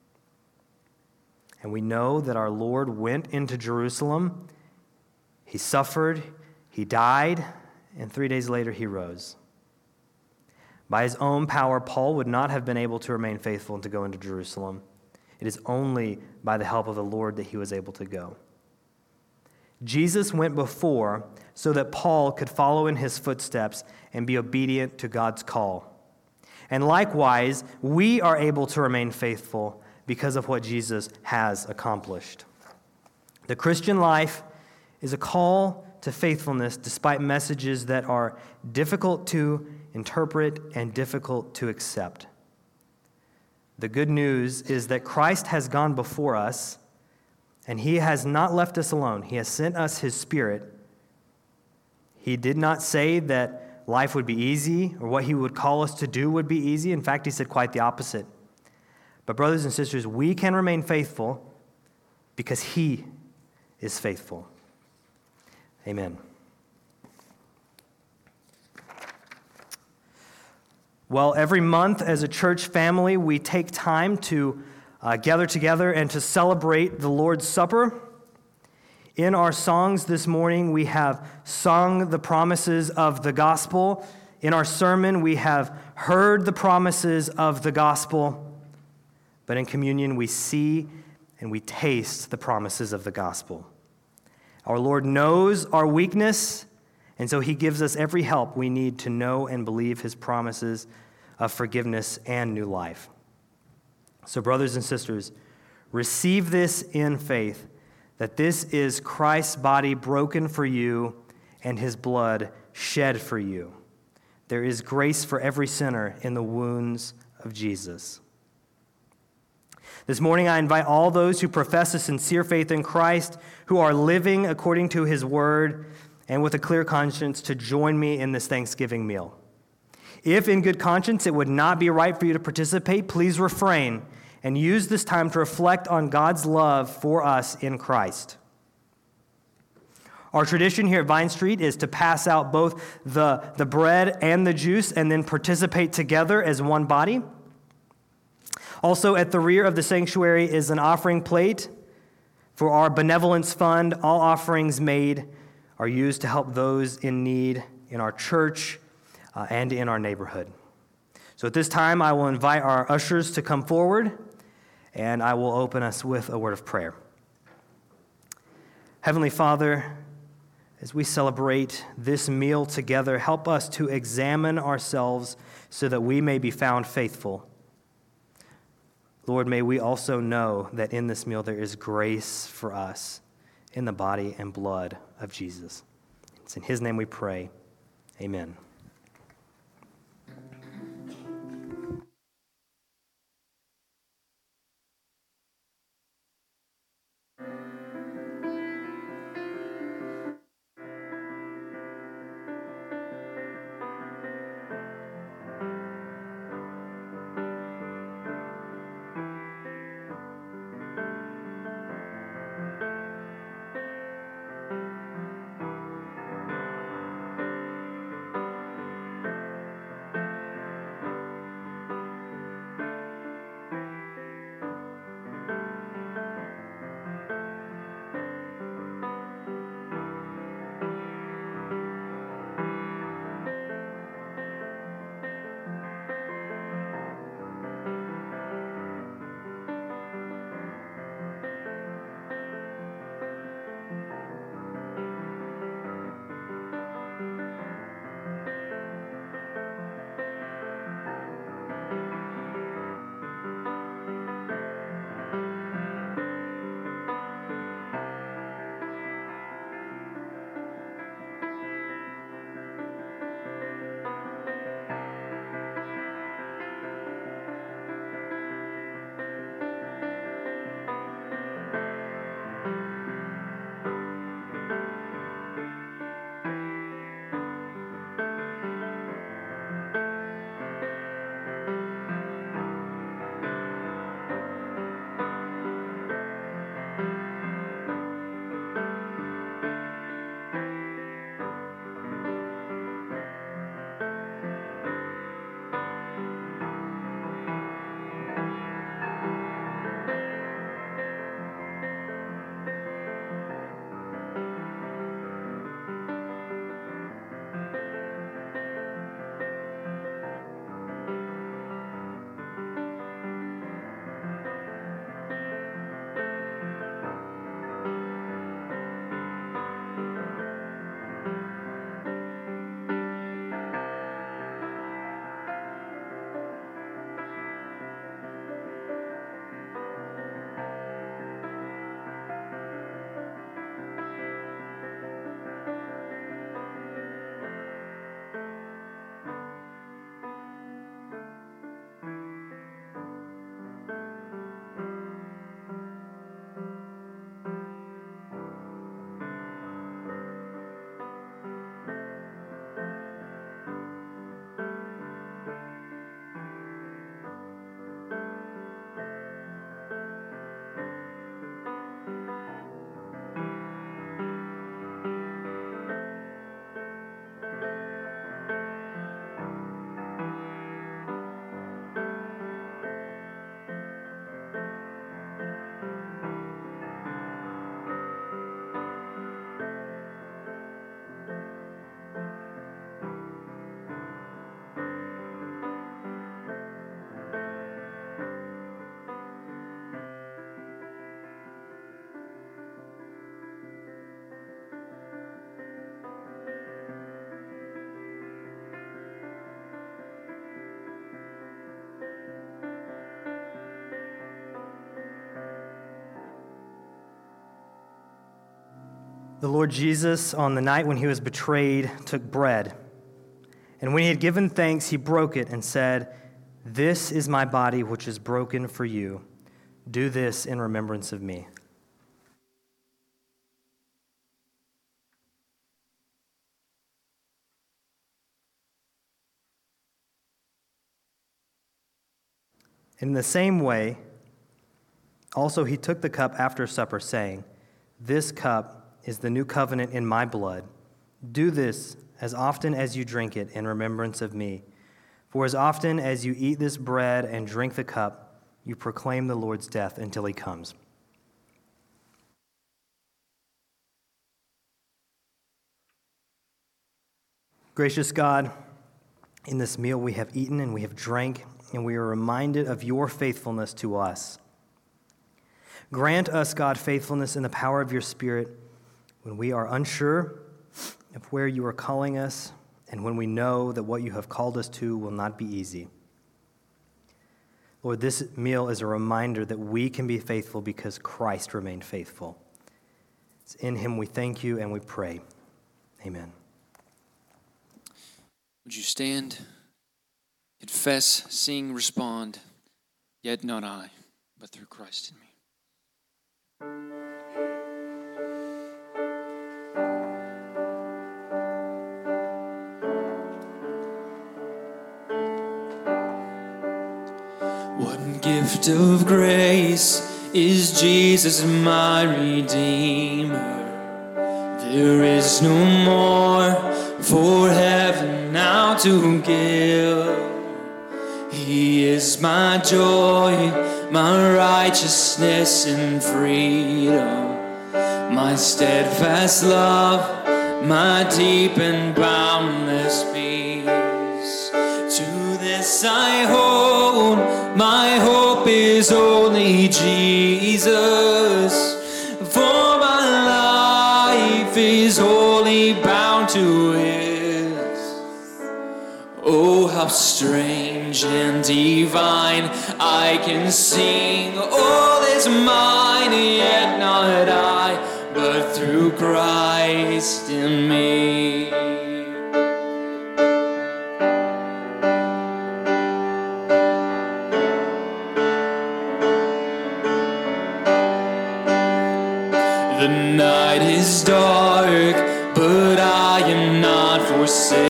And we know that our Lord went into Jerusalem. He suffered, he died, and 3 days later he rose. By his own power, Paul would not have been able to remain faithful and to go into Jerusalem. It is only by the help of the Lord that he was able to go. Jesus went before so that Paul could follow in his footsteps and be obedient to God's call. And likewise, we are able to remain faithful because of what Jesus has accomplished. The Christian life is a call to faithfulness despite messages that are difficult to interpret and difficult to accept. The good news is that Christ has gone before us, and he has not left us alone. He has sent us his Spirit. He did not say that life would be easy or what he would call us to do would be easy. In fact, he said quite the opposite. But brothers and sisters, we can remain faithful because he is faithful. Amen. Well, every month as a church family, we take time to gather together and to celebrate the Lord's Supper. In our songs this morning, we have sung the promises of the gospel. In our sermon, we have heard the promises of the gospel. But in communion, we see and we taste the promises of the gospel. Our Lord knows our weakness, and so he gives us every help we need to know and believe his promises of forgiveness and new life. So brothers and sisters, receive this in faith, that this is Christ's body broken for you and his blood shed for you. There is grace for every sinner in the wounds of Jesus. This morning, I invite all those who profess a sincere faith in Christ, who are living according to his word and with a clear conscience, to join me in this Thanksgiving meal. If in good conscience it would not be right for you to participate, please refrain and use this time to reflect on God's love for us in Christ. Our tradition here at Vine Street is to pass out both the bread and the juice and then participate together as one body. Also, at the rear of the sanctuary is an offering plate for our benevolence fund. All offerings made are used to help those in need in our church and in our neighborhood. So at this time, I will invite our ushers to come forward, and I will open us with a word of prayer. Heavenly Father, as we celebrate this meal together, help us to examine ourselves so that we may be found faithful. Lord, may we also know that in this meal there is grace for us in the body and blood of Jesus. It's in his name we pray. Amen. The Lord Jesus, on the night when he was betrayed, took bread. And when he had given thanks, he broke it and said, "This is my body, which is broken for you. Do this in remembrance of me." In the same way, also he took the cup after supper, saying, "This cup is the new covenant in my blood. Do this as often as you drink it in remembrance of me. For as often as you eat this bread and drink the cup, you proclaim the Lord's death until he comes." Gracious God, in this meal we have eaten and we have drank, and we are reminded of your faithfulness to us. Grant us, God, faithfulness in the power of your Spirit when we are unsure of where you are calling us and when we know that what you have called us to will not be easy. Lord, this meal is a reminder that we can be faithful because Christ remained faithful. It's in him we thank you and we pray. Amen. Would you stand, confess, sing, respond, yet not I, but through Christ in me. What gift of grace is Jesus my Redeemer? There is no more for heaven now to give. He is my joy, my righteousness and freedom, my steadfast love, my deep and boundless peace. To this I hold, my hope is only Jesus, for my life is wholly bound to his. Oh, how strange and divine, I can sing, all is mine, yet not I, but through Christ in me. The night is dark, but I am not forsaken.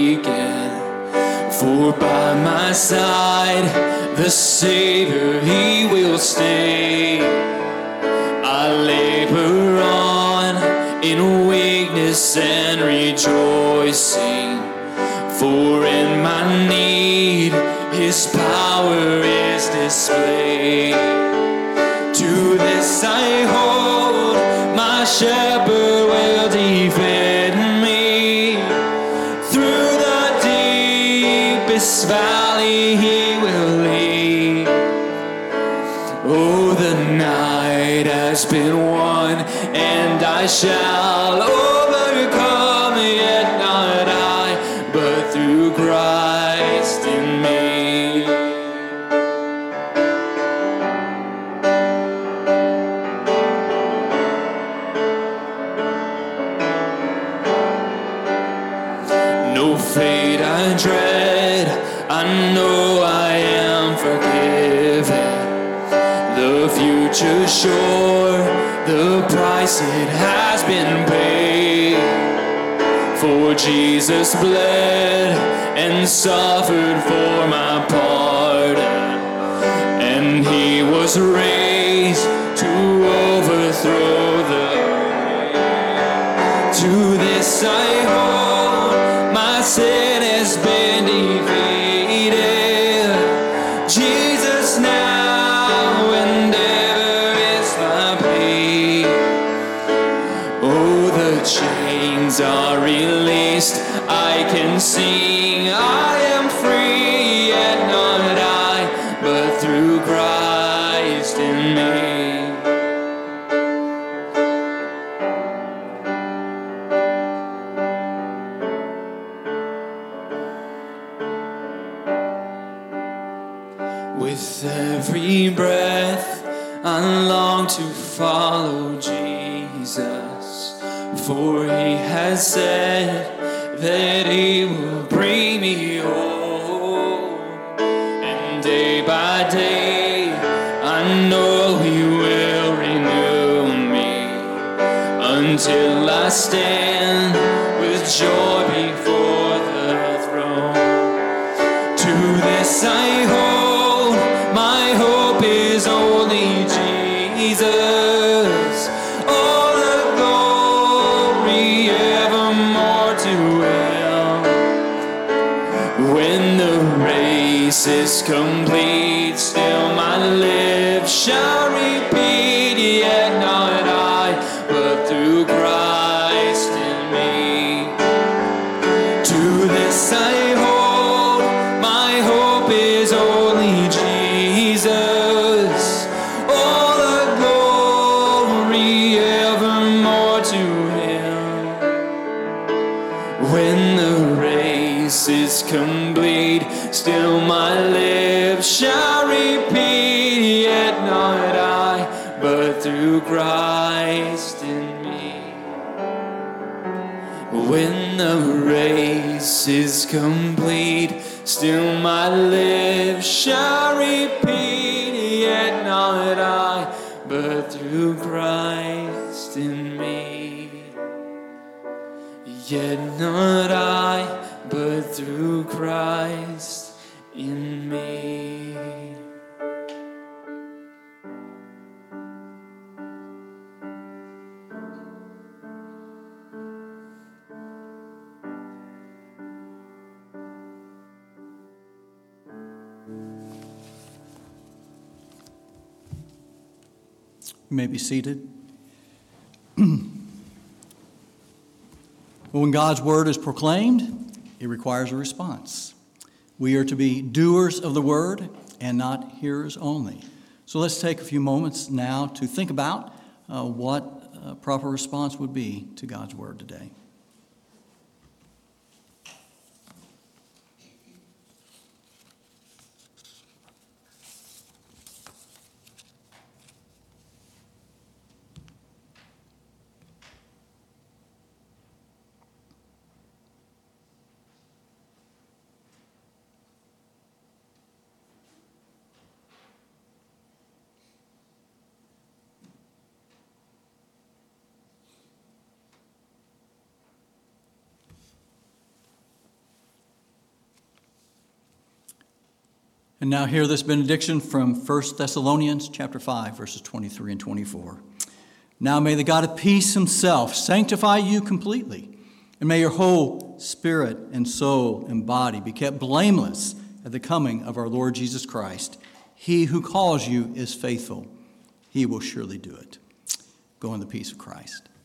For by my side, the Savior, he will stay. I labor on in weakness and rejoicing, for in my need, his power is displayed. To this I hold, my shepherd will defend me. Through the deepest valley he will lead. Oh, the night has been won, and I shall overcome, yet not I, but through Christ in me. No fate I dread, I know I am forgiven. The future sure, the price it has been paid. For Jesus bled and suffered for my pardon, and he was raised to overthrow the grave. To this I hold, my sin has been defeated. Jesus now and ever is my plea. Oh, the chains are released, I can sing, I am free, yet not I, but through Christ in me. With every breath, I long to follow Jesus, for he has said that he will bring me home. And day by day, I know he will renew me, until I stand with joy before the throne. To this I hold, my hope is only Jesus. All the race is complete, still my lips shall repeat, yet not I, but through Christ in me. To this I hold, my hope is only Jesus. All the glory evermore to Him. When the race is complete, still my lips shall repeat, yet not I, but through Christ in me. When the race is complete, still my lips shall repeat, yet not I, but through Christ in me. Yet not I, but through Christ in me. You may be seated. When God's word is proclaimed, it requires a response. We are to be doers of the word and not hearers only. So let's take a few moments now to think about what a proper response would be to God's word today. And now hear this benediction from 1 Thessalonians chapter 5, verses 23 and 24. Now may the God of peace himself sanctify you completely, and may your whole spirit and soul and body be kept blameless at the coming of our Lord Jesus Christ. He who calls you is faithful. He will surely do it. Go in the peace of Christ.